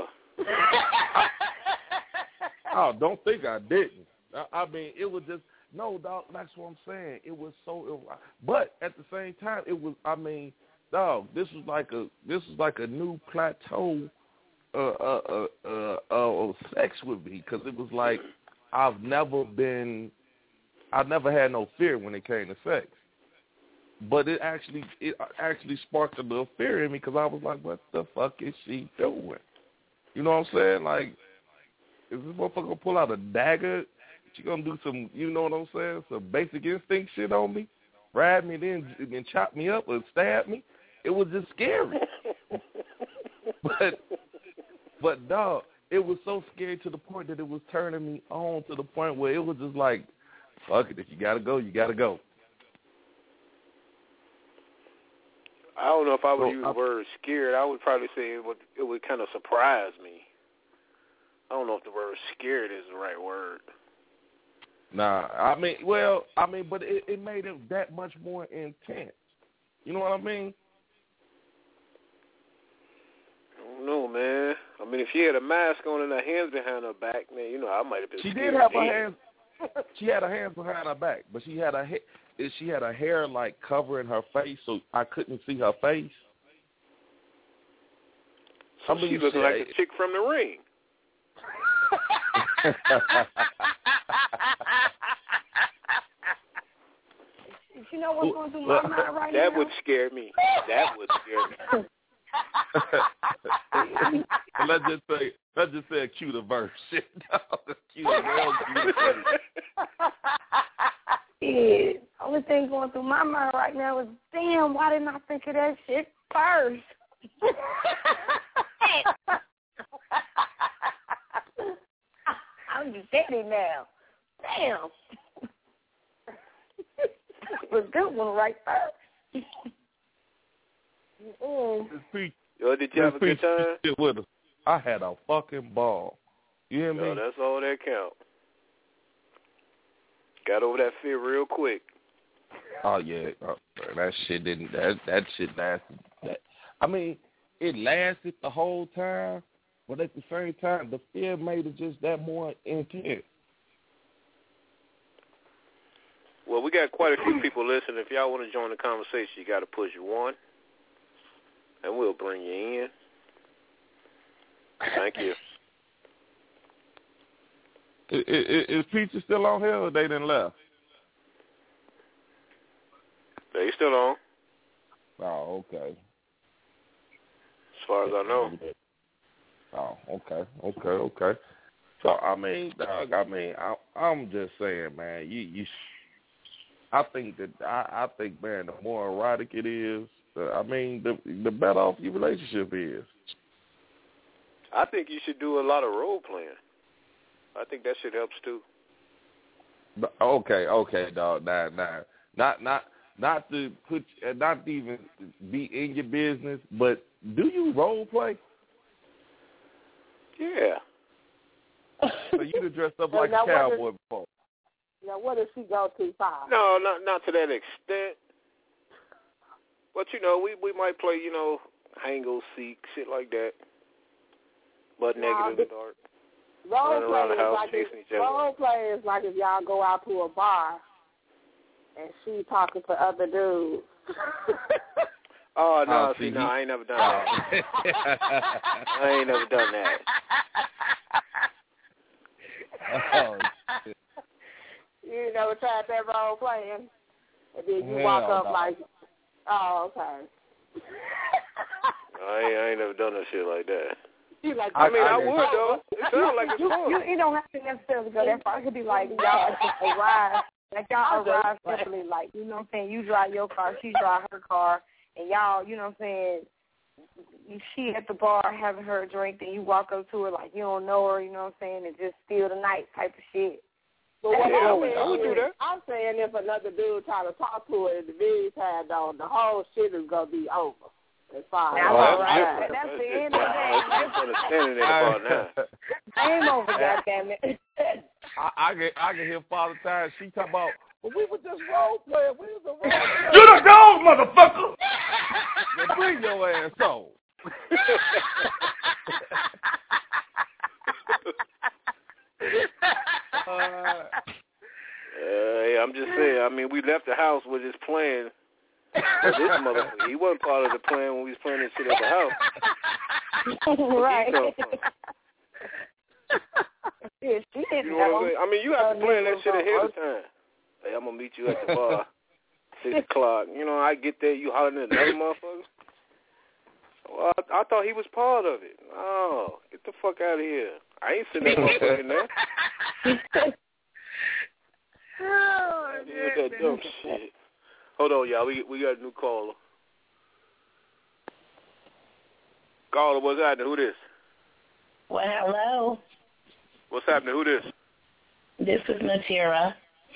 Oh, don't think I didn't. I mean, it was just, no, dog, that's what I'm saying. It was so, but at the same time, it was, I mean, dog, this was like a new plateau of sex with me, because it was like I've never had no fear when it came to sex. But it actually sparked a little fear in me, because I was like, what the fuck is she doing? You know what I'm saying? Like, is this motherfucker going to pull out a dagger? She going to do some, you know what I'm saying, some basic instinct shit on me? Grab me, then chop me up or stab me? It was just scary. But dog, it was so scary to the point that it was turning me on to the point where it was just like, fuck it, if you got to go, you got to go. I don't know if I would use the word scared. I would probably say it would kind of surprise me. I don't know if the word scared is the right word. Nah, but it made it that much more intense. You know what I mean? I don't know, man. I mean, if she had a mask on and her hands behind her back, man, you know, I might have been She scared. did have her hands. She had her hands behind her back, but she had her hair like covering her face, so I couldn't see her face. So she looked like the chick from The Ring. You know what's going through my mind right now? That would scare me. That would scare me. Let's just say a cuter verse. Yeah. Only thing going through my mind right now is, damn, why didn't I think of that shit first? I'm just steady now. Damn. That was a good one right there. Yo, did you have a good time? With us. I had a fucking ball. You hear me? Yo, that's all that counts. Got over that fear real quick. Oh yeah, that shit didn't. That shit lasted. I mean, it lasted the whole time, but at the same time, the fear made it just that more intense. Well, we got quite a few people listening. If y'all want to join the conversation, you got to push 1, and we'll bring you in. Thank you. Is Peaches still on here, or they didn't left? They still on. Oh, okay. As far as I know. Oh, okay. So I mean, dog. I'm just saying, man. I think, man, the more erotic it is, the better off your relationship is. I think you should do a lot of role playing. I think that shit helps too. Okay, dog. Nah. Not to even be in your business, but do you role play? Yeah. So you'd have dressed up like a cowboy before. Now, what if she go too far? No, not to that extent. But, you know, we might play, you know, hang go seek, shit like that. Butt naked in the dark. Running around the house, chasing each other. Role play is like if y'all go out to a bar and she talking to other dudes. Oh, no, I ain't never done that. I ain't never done that. Oh, shit. You never tried that role playing? And then you walk up like, oh, okay. I ain't never done that shit like that. Like, I would, though. It sounds like it's fun. You don't have to necessarily go that far. It could be like y'all just arrive. Like y'all arrive simply like, you know what I'm saying? You drive your car, she drive her car, and y'all, you know what I'm saying, she at the bar having her a drink, then you walk up to her like you don't know her, you know what I'm saying, and just steal the night type of shit. But what I'm saying if another dude try to talk to her in the meantime, though, the whole shit is going to be over. That's fine. That's all right. That's the end of the day. Game over, goddammit. I can hear Father Time. She talk about, well, we were just role playing. We was a role player. You the dog, motherfucker. Well, bring your ass on. I'm just saying. I mean, we left the house with his plan. But this motherfucker, he wasn't part of the plan when we was playing this shit at the house. Right. Yeah, she didn't know. I mean, you have to plan that shit ahead of time. Hey, I'm gonna meet you at the bar, 6 o'clock. You know, I get there, you hollering at another motherfucker. Well, I thought he was part of it. Oh, get the fuck out of here. I ain't sitting that motherfucker in there. Oh, that dumb shit. Hold on, y'all. We got a new caller. Caller, what's happening? Who this? Well, hello. What's happening? Who this? This is Natira.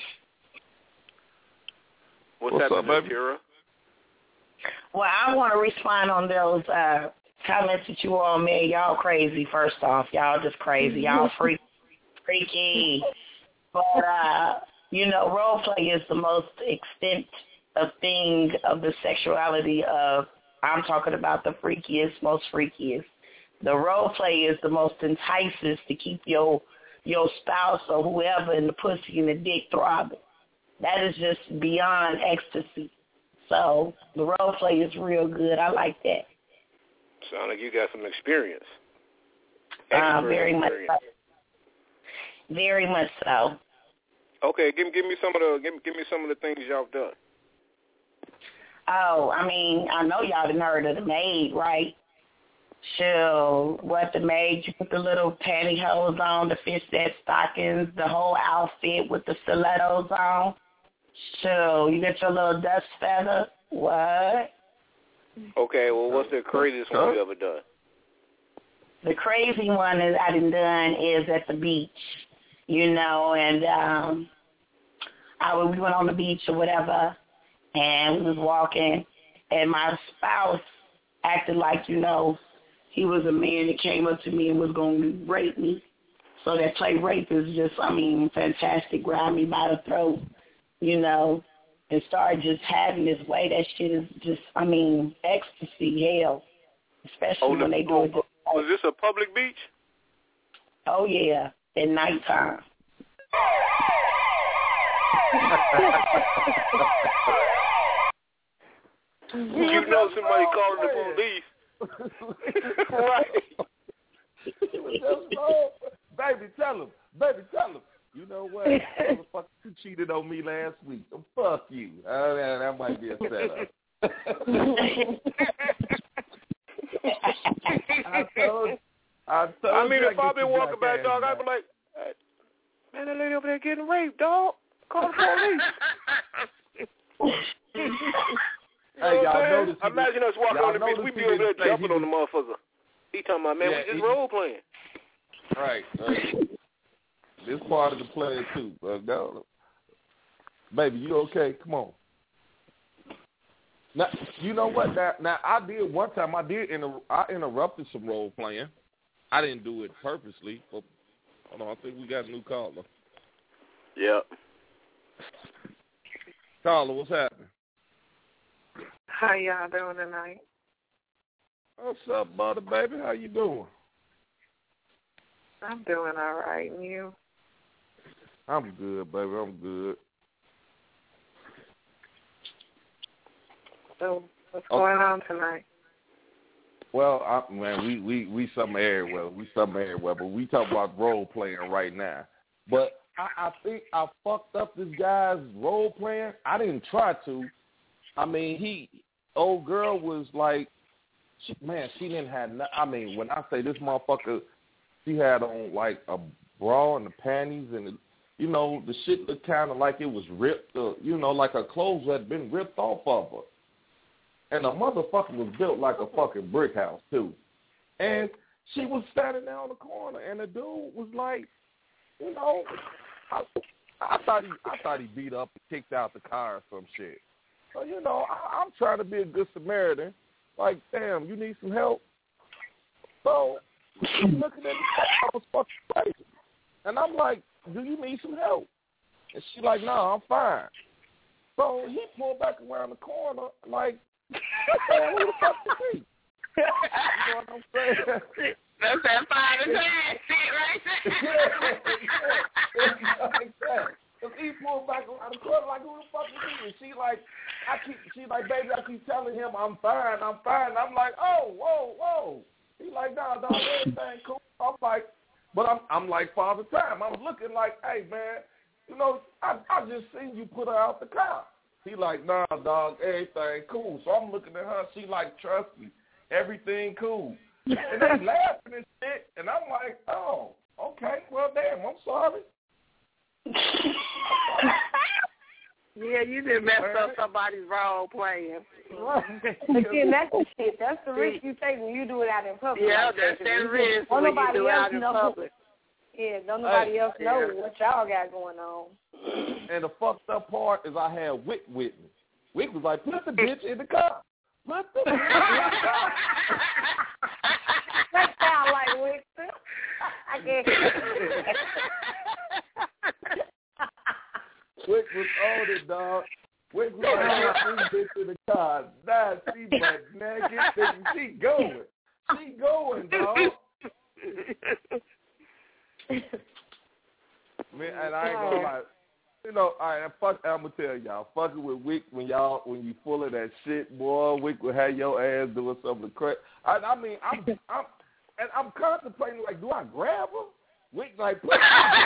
What's happening, up, Natira? Well, I want to respond on those comments that you all made. Y'all crazy, first off. Y'all just crazy. Y'all freaky. But, you know, role play is the most extent of thing of the sexuality of, I'm talking about the freakiest, most freakiest. The role play is the most enticing to keep your spouse or whoever in the pussy and the dick throbbing. That is just beyond ecstasy. So the role play is real good. I like that. Sound like you got some experience. Very much so. Very much so. Okay, give me some of the things y'all have done. Oh, I mean, I know y'all done heard of the maid, right? Sure, what the maid, you put the little pantyhose on, the fishnet stockings, the whole outfit with the stilettos on. Sure, you get your little dust feather. What? Okay, well, what's the craziest one you ever done? The crazy one that I done is at the beach, you know, and we went on the beach or whatever, and we was walking, and my spouse acted like, you know, he was a man that came up to me and was going to rape me. So that play rape is just, I mean, fantastic. Grab me by the throat, you know, and start just having this way. That shit is just, I mean, ecstasy, hell, especially when they do it. Was this a public beach? Oh, yeah, at nighttime. You know somebody calling the police. Right. Baby, tell him. You know what? Motherfucker, you cheated on me last week. Fuck you. That might be a setup. I mean, if I've been walking back, dog, I'd be like, hey, man, that lady over there getting raped, dog. Call the police. Hey, y'all notice imagine us walking on the beach. We be over there jumping on the motherfucker. He talking about, man, we just role playing. Right. This part of the plan too. No. Baby, you okay? Come on. Now, you know what? Now I did one time. I interrupted some role playing. I didn't do it purposely. But hold on, I think we got a new caller. Yep. Caller, what's happening? How y'all doing tonight? What's up, butter baby? How you doing? I'm doing all right, and you? I'm good, baby. I'm good. So, what's going on tonight? Well, man, we something everywhere. But we talk about role playing right now. But I think I fucked up this guy's role playing. I didn't try to. I mean, old girl was like, she didn't have. I mean, when I say this motherfucker, she had on like a bra and the panties and you know the shit looked kind of like it was ripped. You know, like her clothes had been ripped off of her. and the motherfucker was built like a fucking brick house too. And she was standing there on the corner, and the dude was like, you know, I thought he beat up and kicked out the car or some shit. So, you know, I'm trying to be a good Samaritan. Like, damn, you need some help? So, I'm looking at the I was fucking crazy. And I'm like, do you need some help? And she like, no, I'm fine. So he pulled back around the corner like, man, who the fuck is he? You know what I'm saying? That's that 5 and 10 shit right there. Yeah, like that. Cause he pulled back around the corner like, who the fuck is he? And she like, baby, I keep telling him I'm fine. I'm like, oh, whoa. He like, nah, dog, everything cool. I'm like, but I'm like Father Time. I'm looking like, hey man, you know, I just seen you put her out the car. He like, nah, dog, everything cool. So I'm looking at her. She like, trust me, everything cool. And they laughing and shit. And I'm like, oh, okay, well, damn, I'm sorry. Yeah, you didn't mess up somebody's role playing. Again, that's the shit. That's the risk you take when you do it out in public. Yeah, like that's that risk when you do it out in public. Yeah, don't nobody else know what y'all got going on. And the fucked up part is I had Wick with me. Wick was like, put the bitch in the car. Put the bitch in the car. That sound like Wick. I guess. Wick was on it, dog. Wick was like, put the bitch in the car. Nah, she butt naked. She going. She going, dog. Man, and I ain't gonna lie. You know, all right, I'm gonna tell y'all, fucking with Wick when you full of that shit, boy, Wick will have your ass doing something crap. I mean, I'm contemplating like, do I grab her? Wick like, put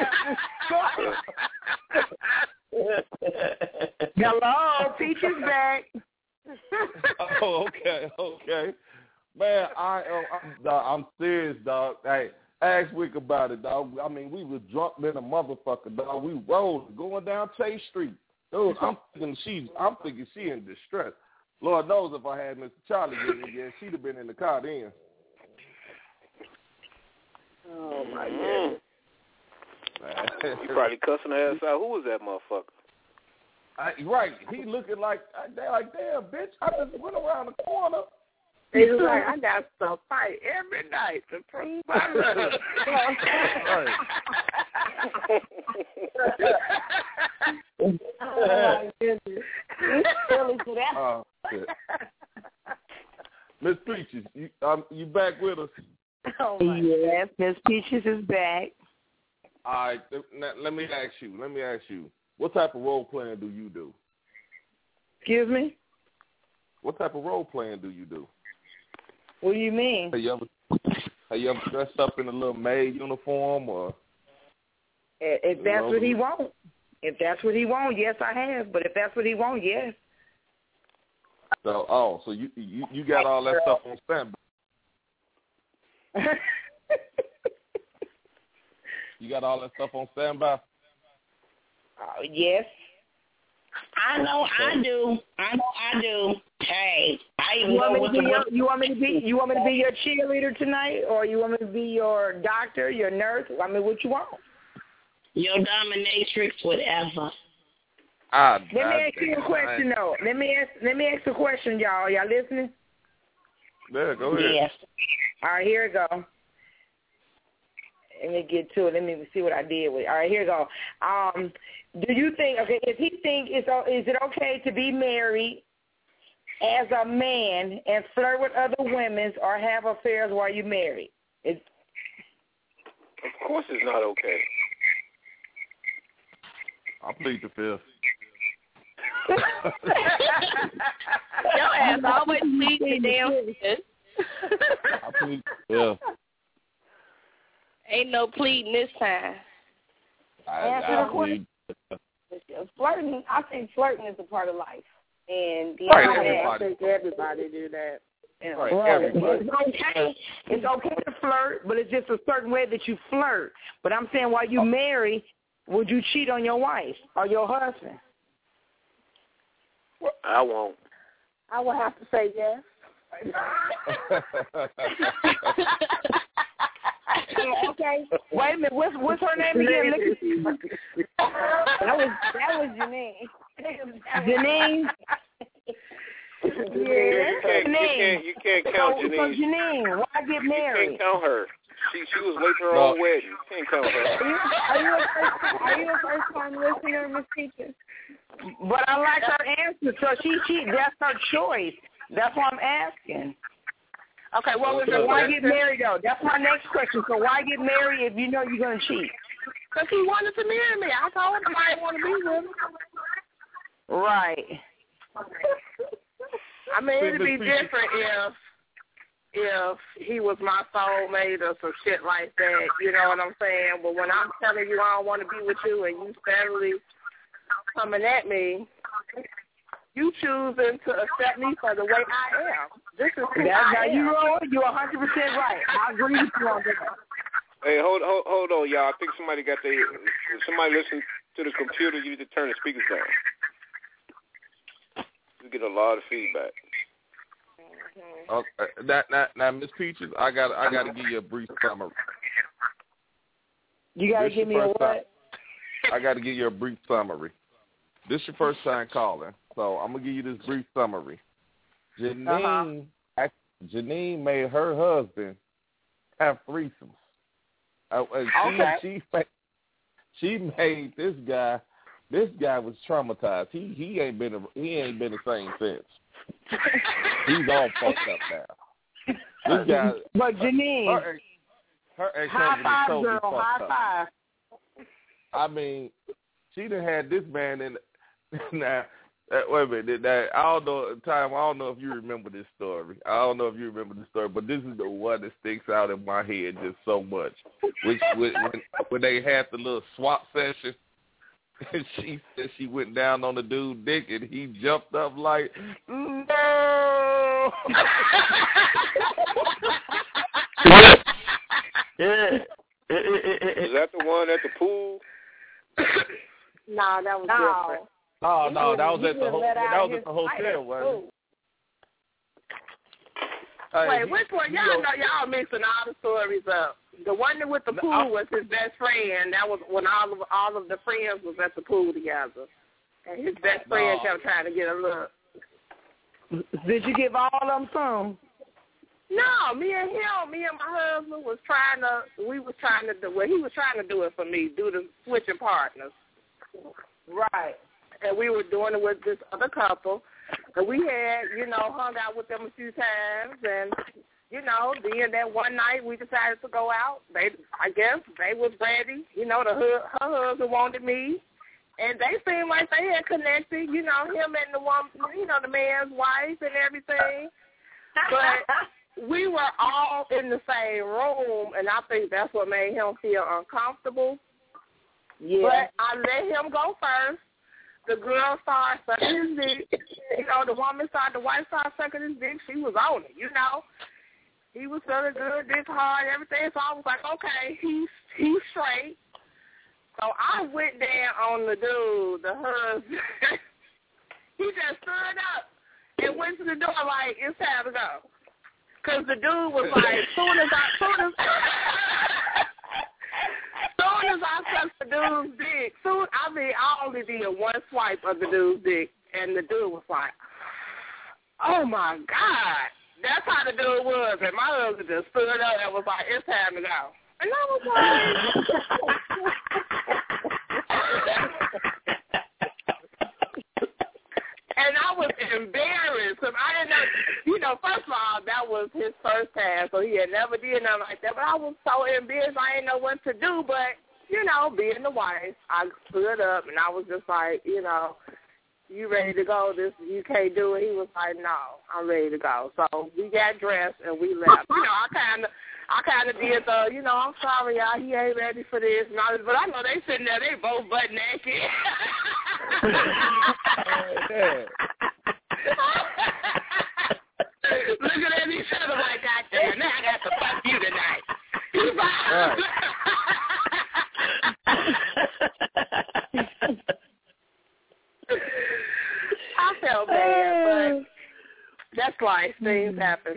hello, Peaches back. Oh, okay, man, I'm serious, dog. Hey. Ask Wick about it, dog. I mean, we was drunk than a motherfucker, dog. We rolled going down Chase Street. Dude, I'm thinking she in distress. Lord knows if I had Mr. Charlie with me, yeah, she'd have been in the car then. Oh my God. You probably cussing her ass out. Who was that motherfucker? Right. He looking like, damn, bitch, I just went around the corner. He was like, I got to fight every night to prove my love. Oh, my goodness. Miss Peaches, you back with us? Oh, yes, Miss Peaches is back. All right, let me ask you, what type of role playing do you do? Excuse me? What type of role playing do you do? What do you mean? Have you ever dressed up in a little maid uniform or? If that's what he wants. If that's what he wants, yes, I have. But if that's what he wants, yes. So you got all that stuff on standby. You got all that stuff on standby? Yes. I know I do. Hey, I even you want me to be your cheerleader tonight, or you want me to be your doctor, your nurse? I mean, what you want? Your dominatrix, whatever. Let me ask you a question, though. Let me ask a question, y'all. Y'all listening? Yeah, go ahead. Yes. All right, here we go. Let me get to it. Let me see what I did with it. All right, here we go. Do you think, if he think is it okay to be married as a man and flirt with other women or have affairs while you're married? Of course it's not okay. I plead the fifth. Your ass always plead the damn fifth. I plead the fifth. Ain't no pleading this time. I plead. Flirting, I think flirting is a part of life. And I think everybody do that. Everybody. It's okay to flirt, but it's just a certain way that you flirt. But I'm saying while you marry, would you cheat on your wife or your husband? I won't. I will have to say yes. Okay. Wait a minute. What's her name again? That was Janine. Janine. You can't count Janine. So Janine, why get married? You can't count her. She was late for her own wedding. You can't count her. Are you a first-time listener, Miss Peaches? But I like her answer. So she that's her choice. That's why I'm asking. Okay, well, so why get married, though? That's my next question. So why get married if you know you're going to cheat? Because he wanted to marry me. I told him I didn't want to be with him. Right. I mean, it'd be different if he was my soulmate or some shit like that. You know what I'm saying? But when I'm telling you I don't want to be with you and you steadily coming at me, you choosing to accept me for the way I am. This is who That's I how am. you roll. You're 100% right. I agree with you on that. Hey, hold on, y'all. I think somebody listen to the computer. You need to turn the speakers down. You get a lot of feedback. Okay. Now, Miss Peaches, I gotta give you a brief summary. You gotta give me a what? I gotta give you a brief summary. This is your first time calling, so I'm gonna give you this brief summary. Janine made her husband have threesomes. She made this guy. This guy was traumatized. He ain't been the same since. He's all fucked up now. This guy. But Janine, her ex high five, totally girl. fucked High up. five. I mean, she done had this man in. Now, wait a minute. I don't know if you remember this story. But this is the one that sticks out in my head just so much. When they had the little swap session, and she said she went down on the dude's dick, and he jumped up like, no. Is that the one at the pool? No, that was different. Oh no, that was at the hotel, wasn't it? Wait, which one? Y'all know y'all mixing all the stories up. The one with the pool was his best friend. That was when all of the friends was at the pool together, and his best friend kept trying to get a look. Did you give all of them some? No, me and my husband was trying to. He was trying to do it for me, do the switching partners. Right. And we were doing it with this other couple. And we had, hung out with them a few times. And, then that one night we decided to go out. I guess they was ready. Her husband wanted me. And they seemed like they had connected, him and the woman, the man's wife and everything. But we were all in the same room, and I think that's what made him feel uncomfortable. Yeah. But I let him go first. The girl started sucking his dick. The wife started sucking his dick. She was on it, He was feeling good, dick hard, everything. So I was like, okay, he's straight. So I went down on the dude, the husband. He just stood up and went to the door like, it's time to go. Because the dude was like, soon as I sucked the dude's dick, I only did one swipe of the dude's dick, and the dude was like, oh, my God. That's how the dude was. And my husband just stood up and was like, it's time to go. And I was like, and I was embarrassed because I didn't know, first of all, that was his first time, so he had never did nothing like that. But I was so embarrassed, I didn't know what to do. But, being the wife, I stood up and I was just like, you ready to go? You can't do it. He was like, no, I'm ready to go. So we got dressed and we left. I kind of did the, I'm sorry, y'all, he ain't ready for this. And all this, but I know they sitting there, they both butt naked. Looking at each other like, God damn, now I got to fuck you tonight. He's like, I felt bad, That's life. Things happen.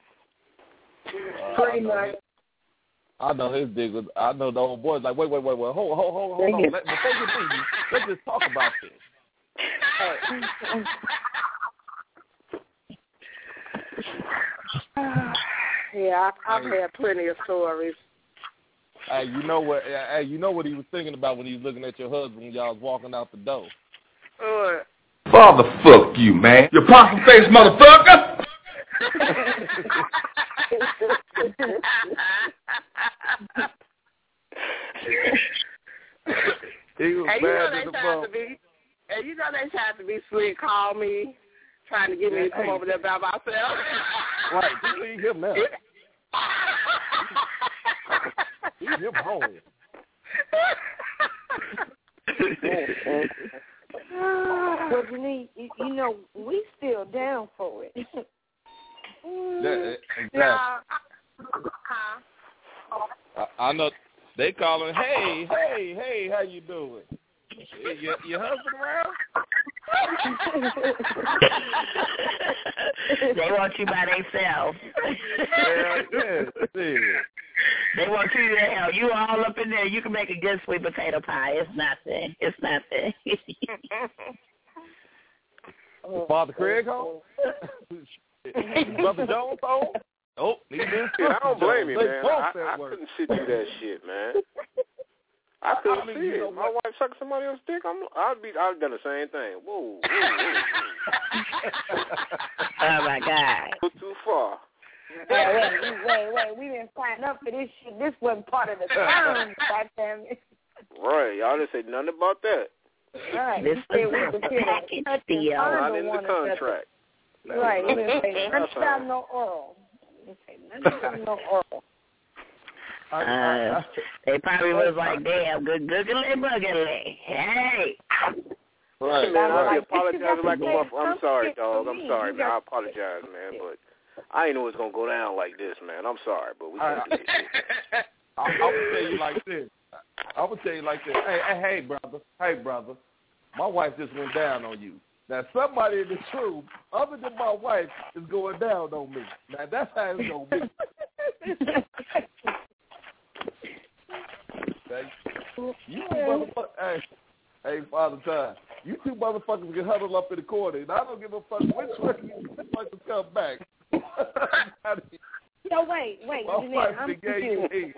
Pretty much. I know his dick was. I know the old boy's like, wait, hold on. Before you leave, let's just talk about this. Yeah, I've had plenty of stories. Hey, you know what? Hey, you know what he was thinking about when he was looking at your husband when y'all was walking out the door. What? Father, fuck you, man. You possum face motherfucker. He was mad as a bum. And you know they tried to be slick, call me, trying to get me to come over there by myself. Right, just leave him now. Leave him home. What you need, you know, we still down for it. Yeah, exactly. I know they calling. Hey, how you doing? Your husband around? They want you by themselves. Yeah. They want you to hell. You all up in there. You can make a good sweet potato pie. It's nothing. Father Craig home? Brother Jones home? Oh, neither. I don't blame you, man. I couldn't sit through that shit, man. I couldn't see it. My wife sucking somebody else's dick. I've done the same thing. Whoa. Oh my God. Too far. Wait. We didn't sign up for this shit. This wasn't part of the terms, goddammit. Right. Y'all didn't say nothing about that. Right. This was the package deal. Not in the contract. Right. We didn't say nothing about no oral. They probably was like, damn, googly boogly. Hey. Right, man. I apologize like a motherfucker. I'm sorry, dog. I'm sorry, man. I apologize, man. But I didn't know it was going to go down like this, man. I'm sorry, but we can't do this shit. I'm going to tell you like this. Hey, brother. My wife just went down on you. Now, somebody in this room, other than my wife, is going down on me. Now, that's how it's going to be. You two motherfuckers, hey, Father Time, you two motherfuckers can huddle up in the corner, and I don't give a fuck which one you motherfuckers come back. So wait, Jeanette, I'm confused.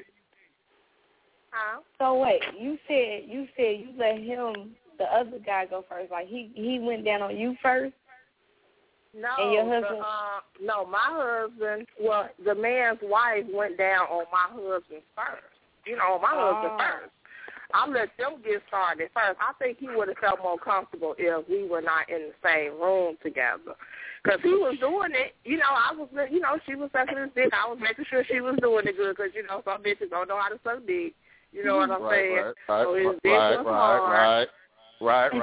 So wait, you said you let him, the other guy, go first. Like he went down on you first. No, and your husband. No, my husband. Well, the man's wife went down on my husband first. You know, my husband first. I let them get started first. I think he would have felt more comfortable if we were not in the same room together. Because he was doing it. You know, she was sucking his dick. I was making sure she was doing it good because, some bitches don't know how to suck dick. You know what I'm saying? So his dick was hard. Right.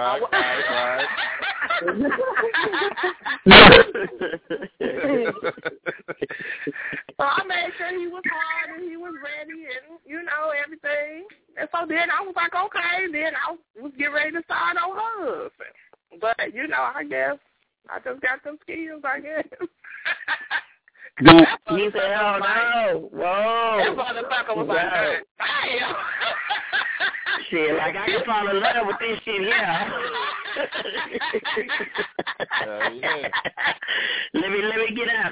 So I made sure he was hard and he was ready and, everything. And so then I was like, okay. Then I was getting ready to start on her husband. But, I guess I just got some skills, I guess. You said, oh, no. Whoa. That motherfucker was like, damn. Shit, like I can fall in love with this shit here. Yeah. Let me get up.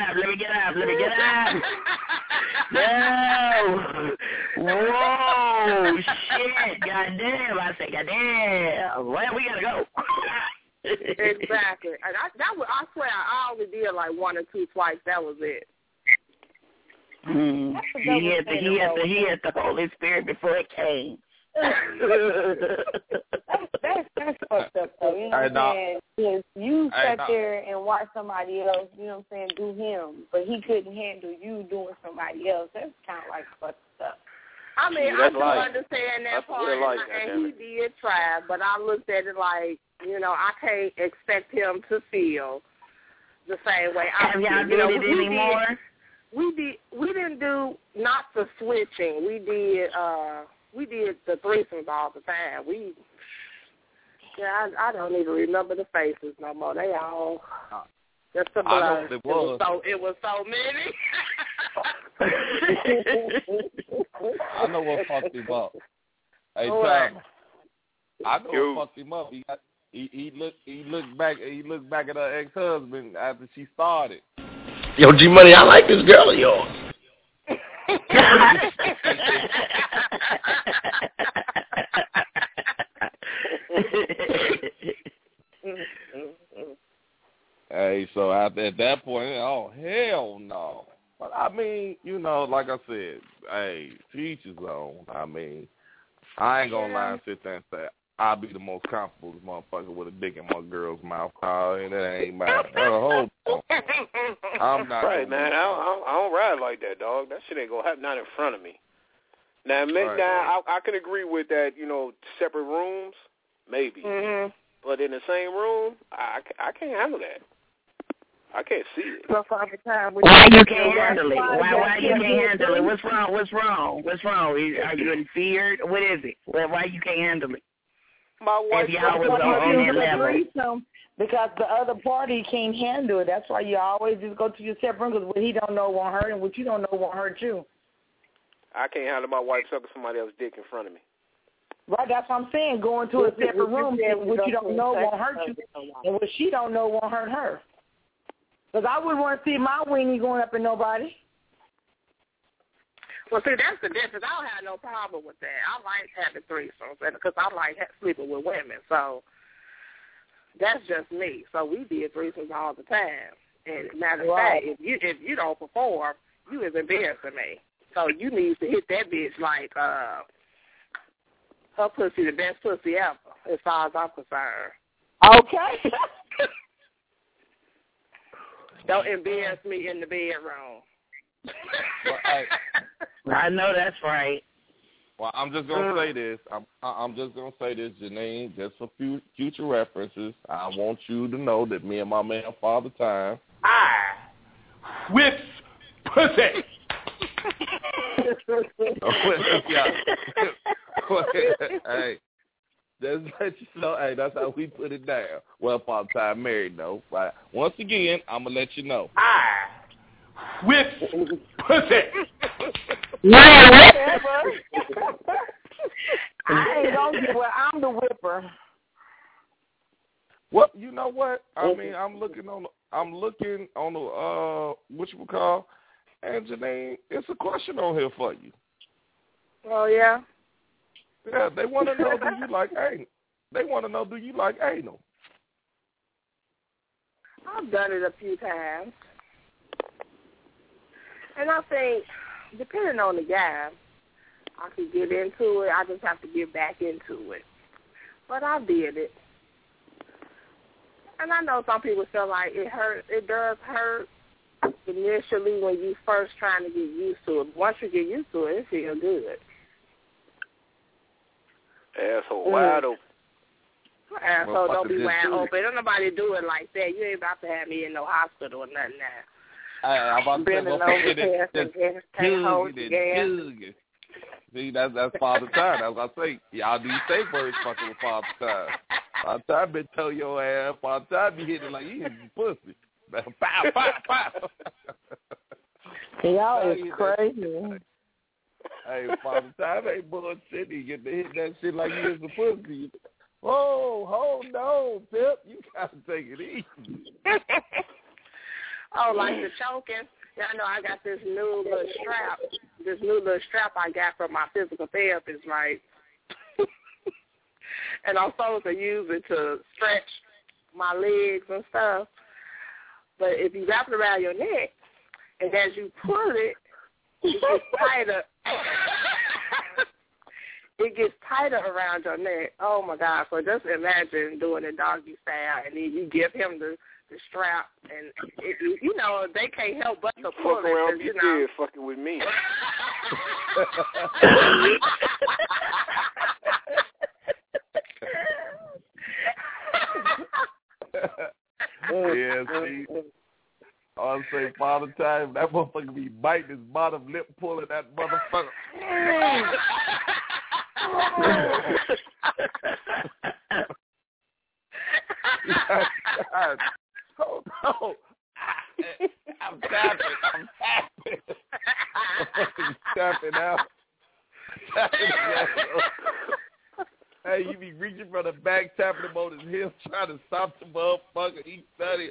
No. Whoa, shit. Goddamn. I say, goddamn. Well, we gotta go. Exactly. And I swear I only did like one or two twice. That was it. He had the Holy Spirit before it came. That's fucked up, though. You know what I'm saying? Because you sat there and watched somebody else, do him, but he couldn't handle you doing somebody else. That's kind of like fucked up. I mean, I do understand that part, and he did try, but I looked at it like, I can't expect him to feel the same way I feel. Have y'all did it anymore? We didn't do not the switching. We did the threesomes all the time. I don't even remember the faces no more. They all. Just the I know blood. it was. It was so many. I know what fucked him up. Hey, What? Tom, I know what fucked him up. He looked back at her ex-husband after she started. Yo, G Money, I like this girl of yours. Hey, so at that point, oh hell no. But I mean, like I said, hey, to each his own. I mean, I ain't gonna lie and sit there and say I'll be the most comfortable motherfucker with a dick in my girl's mouth. And that ain't mine. Hold on. I'm not right, man. I don't ride like that, dog. That shit ain't gonna happen. Not in front of me. Now, I can agree with that. Separate rooms, maybe. Mm-hmm. But in the same room, I can't handle that. I can't see it. Why you can't handle it? Why you can't handle it? What's wrong? Are you in fear? What is it? Why you can't handle it? My wife if y'all was on that level. Because the other party can't handle it. That's why you always just go to your separate room, because what he don't know won't hurt him, what you don't know won't hurt you. I can't handle my wife sucking somebody else's dick in front of me. Right, that's what I'm saying. Going to a separate room, what you don't know won't hurt you, and what she don't know won't hurt her. Because I wouldn't want to see my weenie going up in nobody. Well, see, that's the difference. I don't have no problem with that. I like having threesomes because I like sleeping with women. So that's just me. So we did threesomes all the time. And matter of fact, if you don't perform, you is embarrassing me. So you need to hit that bitch like her pussy the best pussy ever, as far as I'm concerned. Okay. Don't embarrass me in the bedroom. Well, I know that's right. Well, I'm just gonna say this. I'm just gonna say this, Janine, just for future references. I want you to know that me and my man Father Time, whips pussy. Hey, just let you know. Hey, that's how we put it down. Well, Father Time married though. Right. Once again, I'm gonna let you know. Whips pussy. Whatever. I ain't gonna get well. I'm the whipper. Well, you know what? I mean, I'm looking on the what you would call, and Janine, it's a question on here for you. Oh yeah. Yeah, they want to know do you like anal? They want to know do you like anal? I've done it a few times. And I think, depending on the guy, I could get into it. I just have to get back into it. But I did it. And I know some people feel like it hurts. It does hurt initially when you first trying to get used to it. Once you get used to it, it feels good. Asshole wide open. Asshole don't be wide open. Don't nobody do it like that. You ain't about to have me in no hospital or nothing now. I'm about to say, see, that's Father Time. That's what I say. Y'all do safe words fucking with Father Time. Father Time been tell your ass. Father Time be hitting like he hitting pussy. Pow, pow, pow. Y'all is crazy. Hey, Father Time ain't bullshit. He get to hit that shit like he is a pussy. Oh, hold on, Pip. You gotta take it easy. Oh, like the choking. Y'all know I got this new little strap I got from my physical therapist, right? And I'm supposed to use it to stretch my legs and stuff. But if you wrap it around your neck, and as you pull it, it gets tighter. It gets tighter around your neck. Oh, my God. So just imagine doing a doggy style, and then you give him the strap, and they can't help but to pull fuck around, it. You did fucking with me. Yeah, see, I'll say Father Time, that motherfucker be biting his bottom lip, pulling that motherfucker. God. Hold on. Hey, you be reaching from the back, tapping him on his heel, trying to stop the motherfucker. He studied.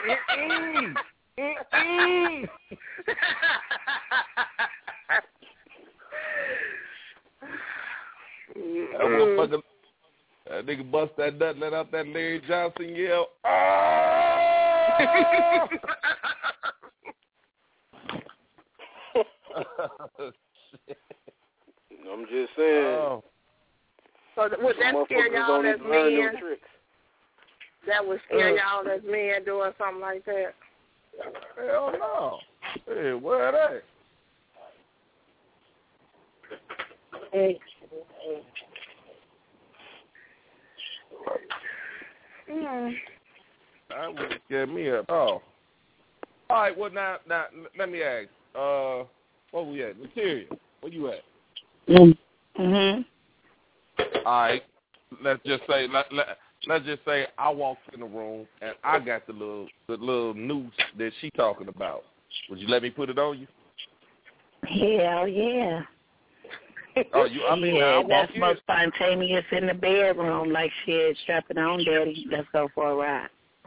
That nigga bust that nut, let out that Larry Johnson yell. I'm just saying. So would that scare y'all as men? That would scare y'all as men doing something like that? Hell no. Hey, where that? That wouldn't scare me at all. All right, well, now let me ask. Where we at? Material. Where you at? Mhm. All right. Let's just say I walked in the room and I got the little noose that she talking about. Would you let me put it on you? Hell yeah. Oh, you? I mean, yeah, that's most spontaneous in the bedroom. Like shit, strap it on, daddy. Let's go for a ride.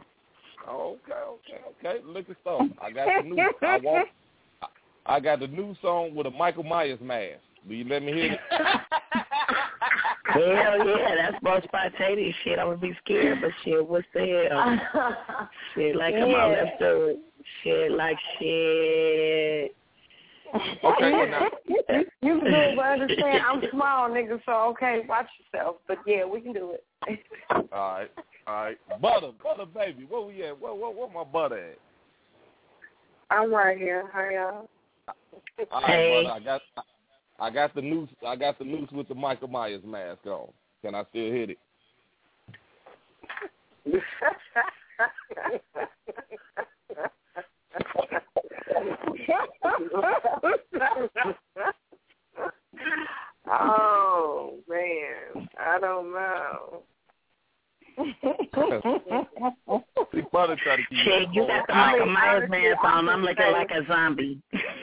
Okay. Look at stuff. I got the noose. I got the noose on with a Michael Myers mask. Will you let me hit it? Hell yeah, that's most spontaneous shit. I'm gonna be scared, but shit, what's the hell? Shit, like come on, let's do it. Shit, like shit. Okay, well now. You can do it, but understand I'm small, nigga, so okay, watch yourself. But yeah, we can do it. All right. Butter, baby, where we at? Where my butter at? I'm right here. How y'all? All right, butter, I got the noose. I got the noose with the Michael Myers mask on. Can I still hit it? Oh man, I don't know. See, butter try to keep shit, you got the Michael Myers mask on. I'm looking like a zombie.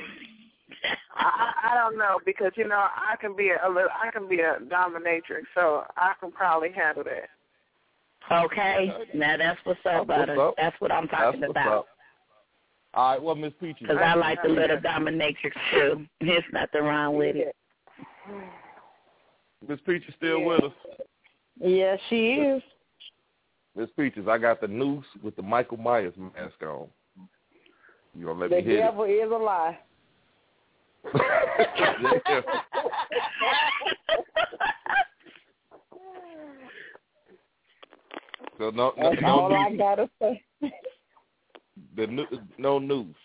I don't know because I can be a dominatrix, so I can probably handle that. Okay, now that's what's up, butter. That's what I'm talking about. Up. All right, well, Miss Peaches. Because I like the little dominatrix too. There's nothing wrong with it. Miss Peaches still with us? Yeah, she is. Miss Peaches, I got the noose with the Michael Myers mask on. You gonna let me hit it? The devil is a lie. So no all noose. I gotta say. No news.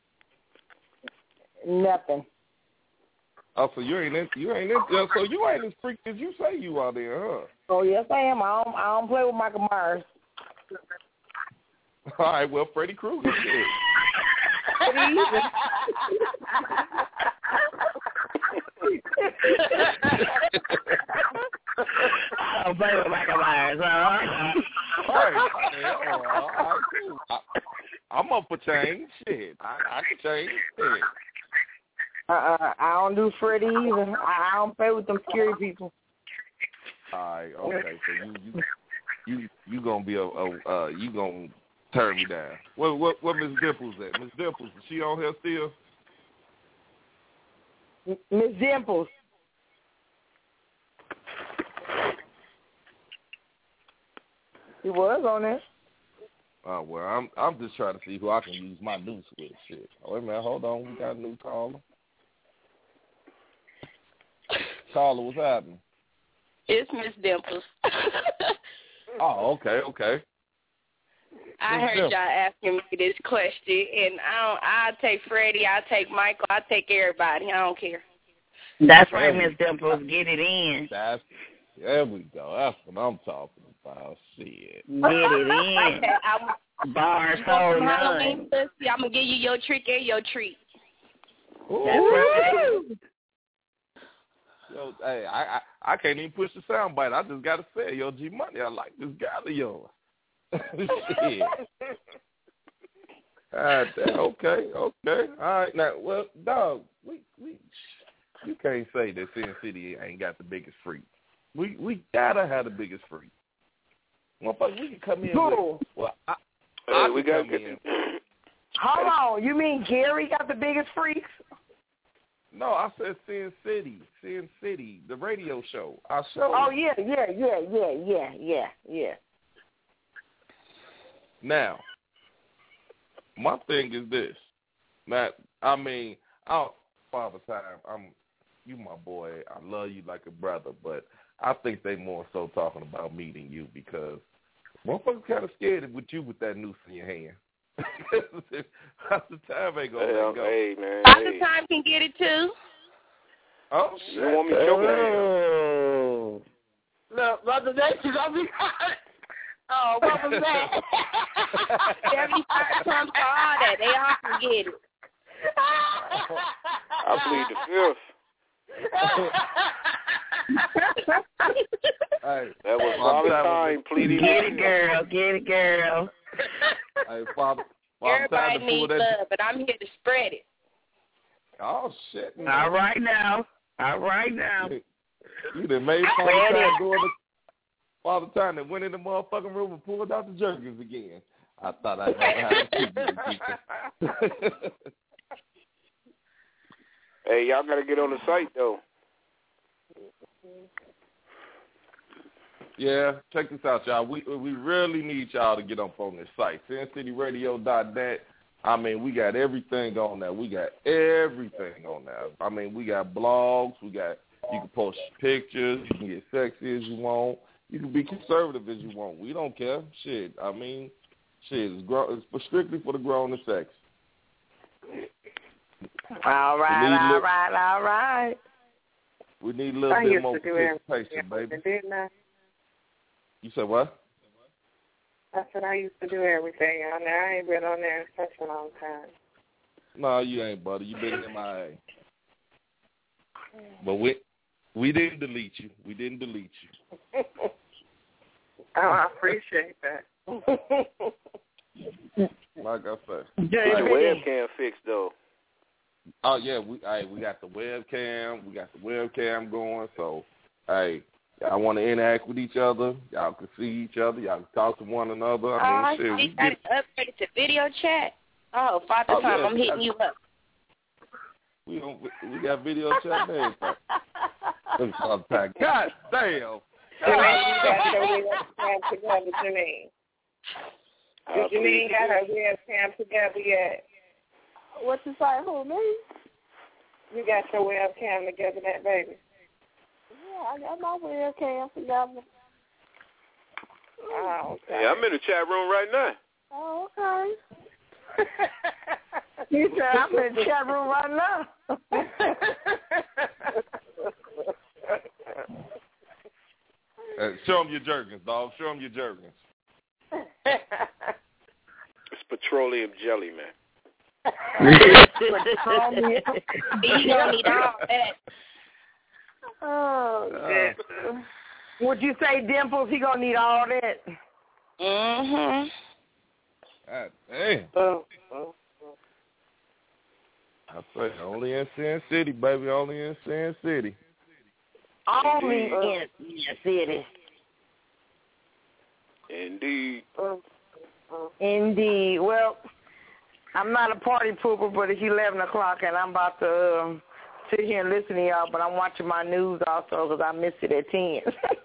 Nothing. Oh, so you ain't in. So you ain't as freaky as you say you are there, huh? Oh yes, I am. I don't play with Michael Myers. All right, well, Freddy Krueger shit. I'll play with Michael Myers, huh? I'm up for change. Shit, I can change. Shit. I don't do Freddy either. I don't play with them scary people. All right, okay. So you gonna be you gonna turn me down. What Miss Dimples at? Miss Dimples, is she on here still? Miss Dimples. She was on there. Oh well, I'm just trying to see who I can use my noose with. Shit. Oh, wait a minute, hold on. We got a new caller. Caller, what's happening? It's Miss Dimples. Oh, okay. I heard y'all asking me this question, and I'll take Freddie, I'll take Michael, I'll take everybody. I don't care. That's right, Miss Dimples. Get it in. There we go. That's what I'm talking about. Shit. Get it in. Bars hold Halloween pussy. I'm going to give you your trick and your treat. Ooh. That's right. Yo, hey, I can't even push the sound bite. I just got to say, yo, G Money, I like this guy of yours. Shit. Okay. All right, now, well, dog, we You can't say that Sin City ain't got the biggest freak. We gotta have the biggest freak. Motherfucker, we can come in with. Well, we gotta get in. Hold on, you mean Gary got the biggest freaks? No, I said Sin City, the radio show. Our show. Oh yeah. Now, my thing is this. Matt, Father Time, you my boy. I love you like a brother, but I think they more so talking about me than you because motherfuckers kind of scared with you with that noose in your hand. Father Time ain't gonna let go. Hey, man. Father Time can get it too. Oh, shit. You want me choking? Look, Brother Nation gonna be oh, what was that? 75 times for all that. They all can get it. I plead the fifth. Hey, that was Father Time pleading. Get it, girl. Hey, Father Everybody needs love, but I'm here to spread it. Oh, shit. Man. All right now. You done made Father Time go in the Father Time that went in the motherfucking room and pulled out the jerkins again. I thought I'd never have to keep you people. Hey, y'all got to get on the site, though. Yeah, check this out, y'all. We really need y'all to get up on this site, SinCityRadio.net. I mean, we got everything on there. We got everything on there. I mean, we got blogs. You can post pictures. You can get sexy as you want. You can be conservative as you want. We don't care. Shit. I mean, it's strictly for the grown and sexy. All right. We need a little bit more participation, baby. Didn't I? You said what? I said I used to do everything on there. I ain't been on there in such a long time. No, you ain't, buddy. You been in MIA. But we didn't delete you. Oh, I appreciate that. Like I said. The webcam fixed, though. Oh, yeah. We got the webcam. We got the webcam going. So, hey, y'all want to interact with each other. Y'all can see each other. Y'all can talk to one another. I mean, shit. We got upgraded to video chat. Oh, Father Time, I'm hitting you up. We got video chat and everything. Father Time. God damn. Janine got her webcam together, Janine. Janine got her webcam together yet. What you say, who, me? You got your webcam together, that baby? Yeah, I got my webcam together. Oh, okay. Hey, I'm in the chat room right now. Oh, okay. You said I'm in the chat room right now. Show them your jerkins, dog. Show them your jerkins. It's petroleum jelly, man. You don't need all that. Oh, would you say, Dimples, he gonna need all that? Mm-hmm. God damn. I say only in Sin City, baby. Only in Sin City. Only in Sin City. Indeed. Well, I'm not a party pooper, but it's 11 o'clock, and I'm about to sit here and listen to y'all, but I'm watching my news also because I missed it at 10.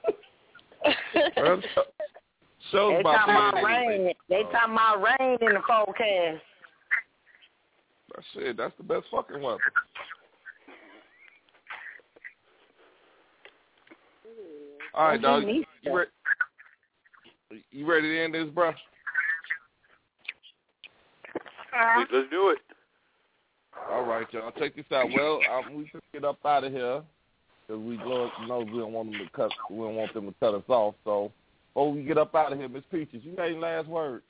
They talking about rain. They talking about rain in the forecast. That's it. That's the best fucking weather. All right, dog. You ready to end this, bro? Let's do it. All right, y'all. Check this out. Well, we can get up out of here because we know we don't want them to cut. We don't want them to cut us off. So, before we get up out of here, Miss Peaches, you got any last words?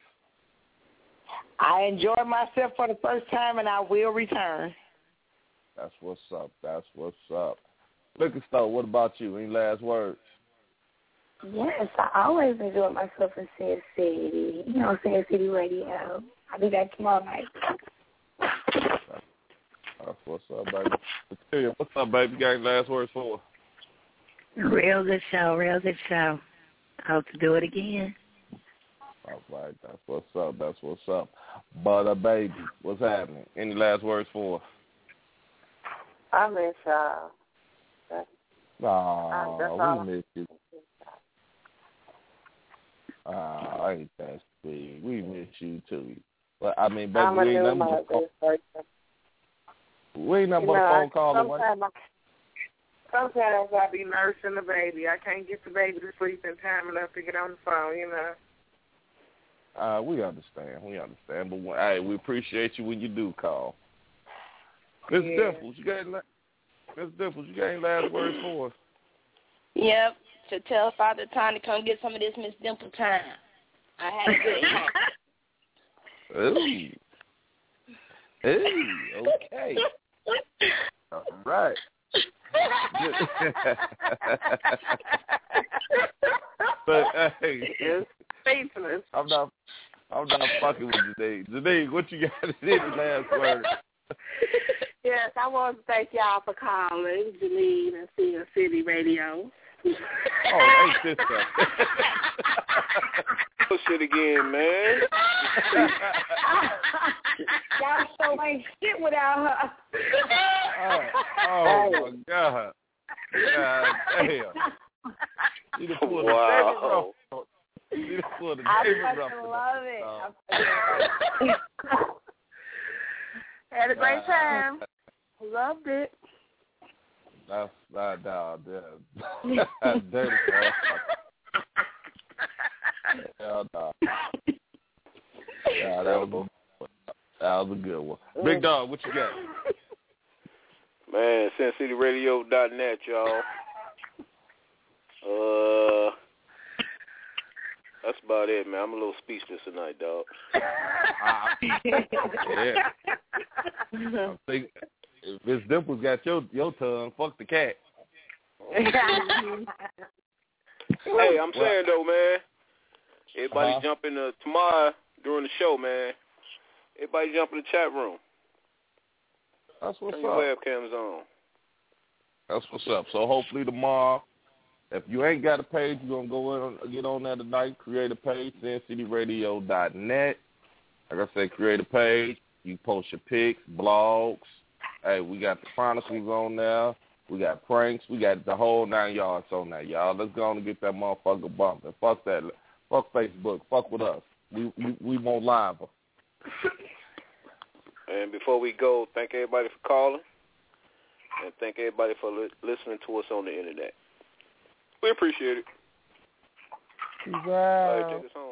I enjoyed myself for the first time, and I will return. That's what's up. That's what's up. Liquor Store, what about you? Any last words? Yes, I always enjoy myself in Sin City. You know, Sin City Radio. I'll be back tomorrow night. That's what's up, baby. Material, what's up, baby? You got any last words for us? Real good show, real good show. Hope to do it again. All right, that's what's up. That's what's up. Butter baby, what's happening? Any last words for us? I miss y'all. Oh, we miss you. Ain't that sweet? We miss you too. But I mean, baby, we ain't nothing but a phone call away. Sometimes I be nursing the baby. I can't get the baby to sleep in time enough to get on the phone, you know. We understand. But hey, we appreciate you when you do call. Miss Dimples, you got any last words for us? Yep. To tell Father Time to come get some of this Miss Dimple time. I had a good time. Okay. All right. But hey, I'm not fucking with Janine. Janine, what you got in the last word? Yes, I want to thank y'all for calling Janine and Cedar City Radio. Oh, ain't this stuff? Shit again, man. Y'all so ain't shit without her. Oh my God. God damn. You done pulled the David Ruffin. You done pulled the David Ruffin. I love it. Had a great time. Loved it. That's not down there. Dirty hell no. Yeah, that was a good one. Big Dog, what you got? Man, SinCityRadio.net, y'all. That's about it, man. I'm a little speechless tonight, dog. Yeah. I think if Miss Dimples got your tongue, fuck the cat. Hey, I'm saying though, man. Everybody jump in tomorrow during the show, man. Everybody jump in the chat room. That's what's Turn up. your webcams on. That's what's up. So hopefully tomorrow, if you ain't got a page, you're going to go in and get on there tonight, create a page, SinCityRadio.net. Like I said, create a page. You post your pics, blogs. Hey, we got the Chronicles on there. We got pranks. We got the whole 9 yards on there, y'all. Let's go on and get that motherfucker bumping. Fuck that. Fuck Facebook. Fuck with us. We won't live. And before we go, thank everybody for calling. And thank everybody for listening to us on the internet. We appreciate it. Peace out. All right, take us home.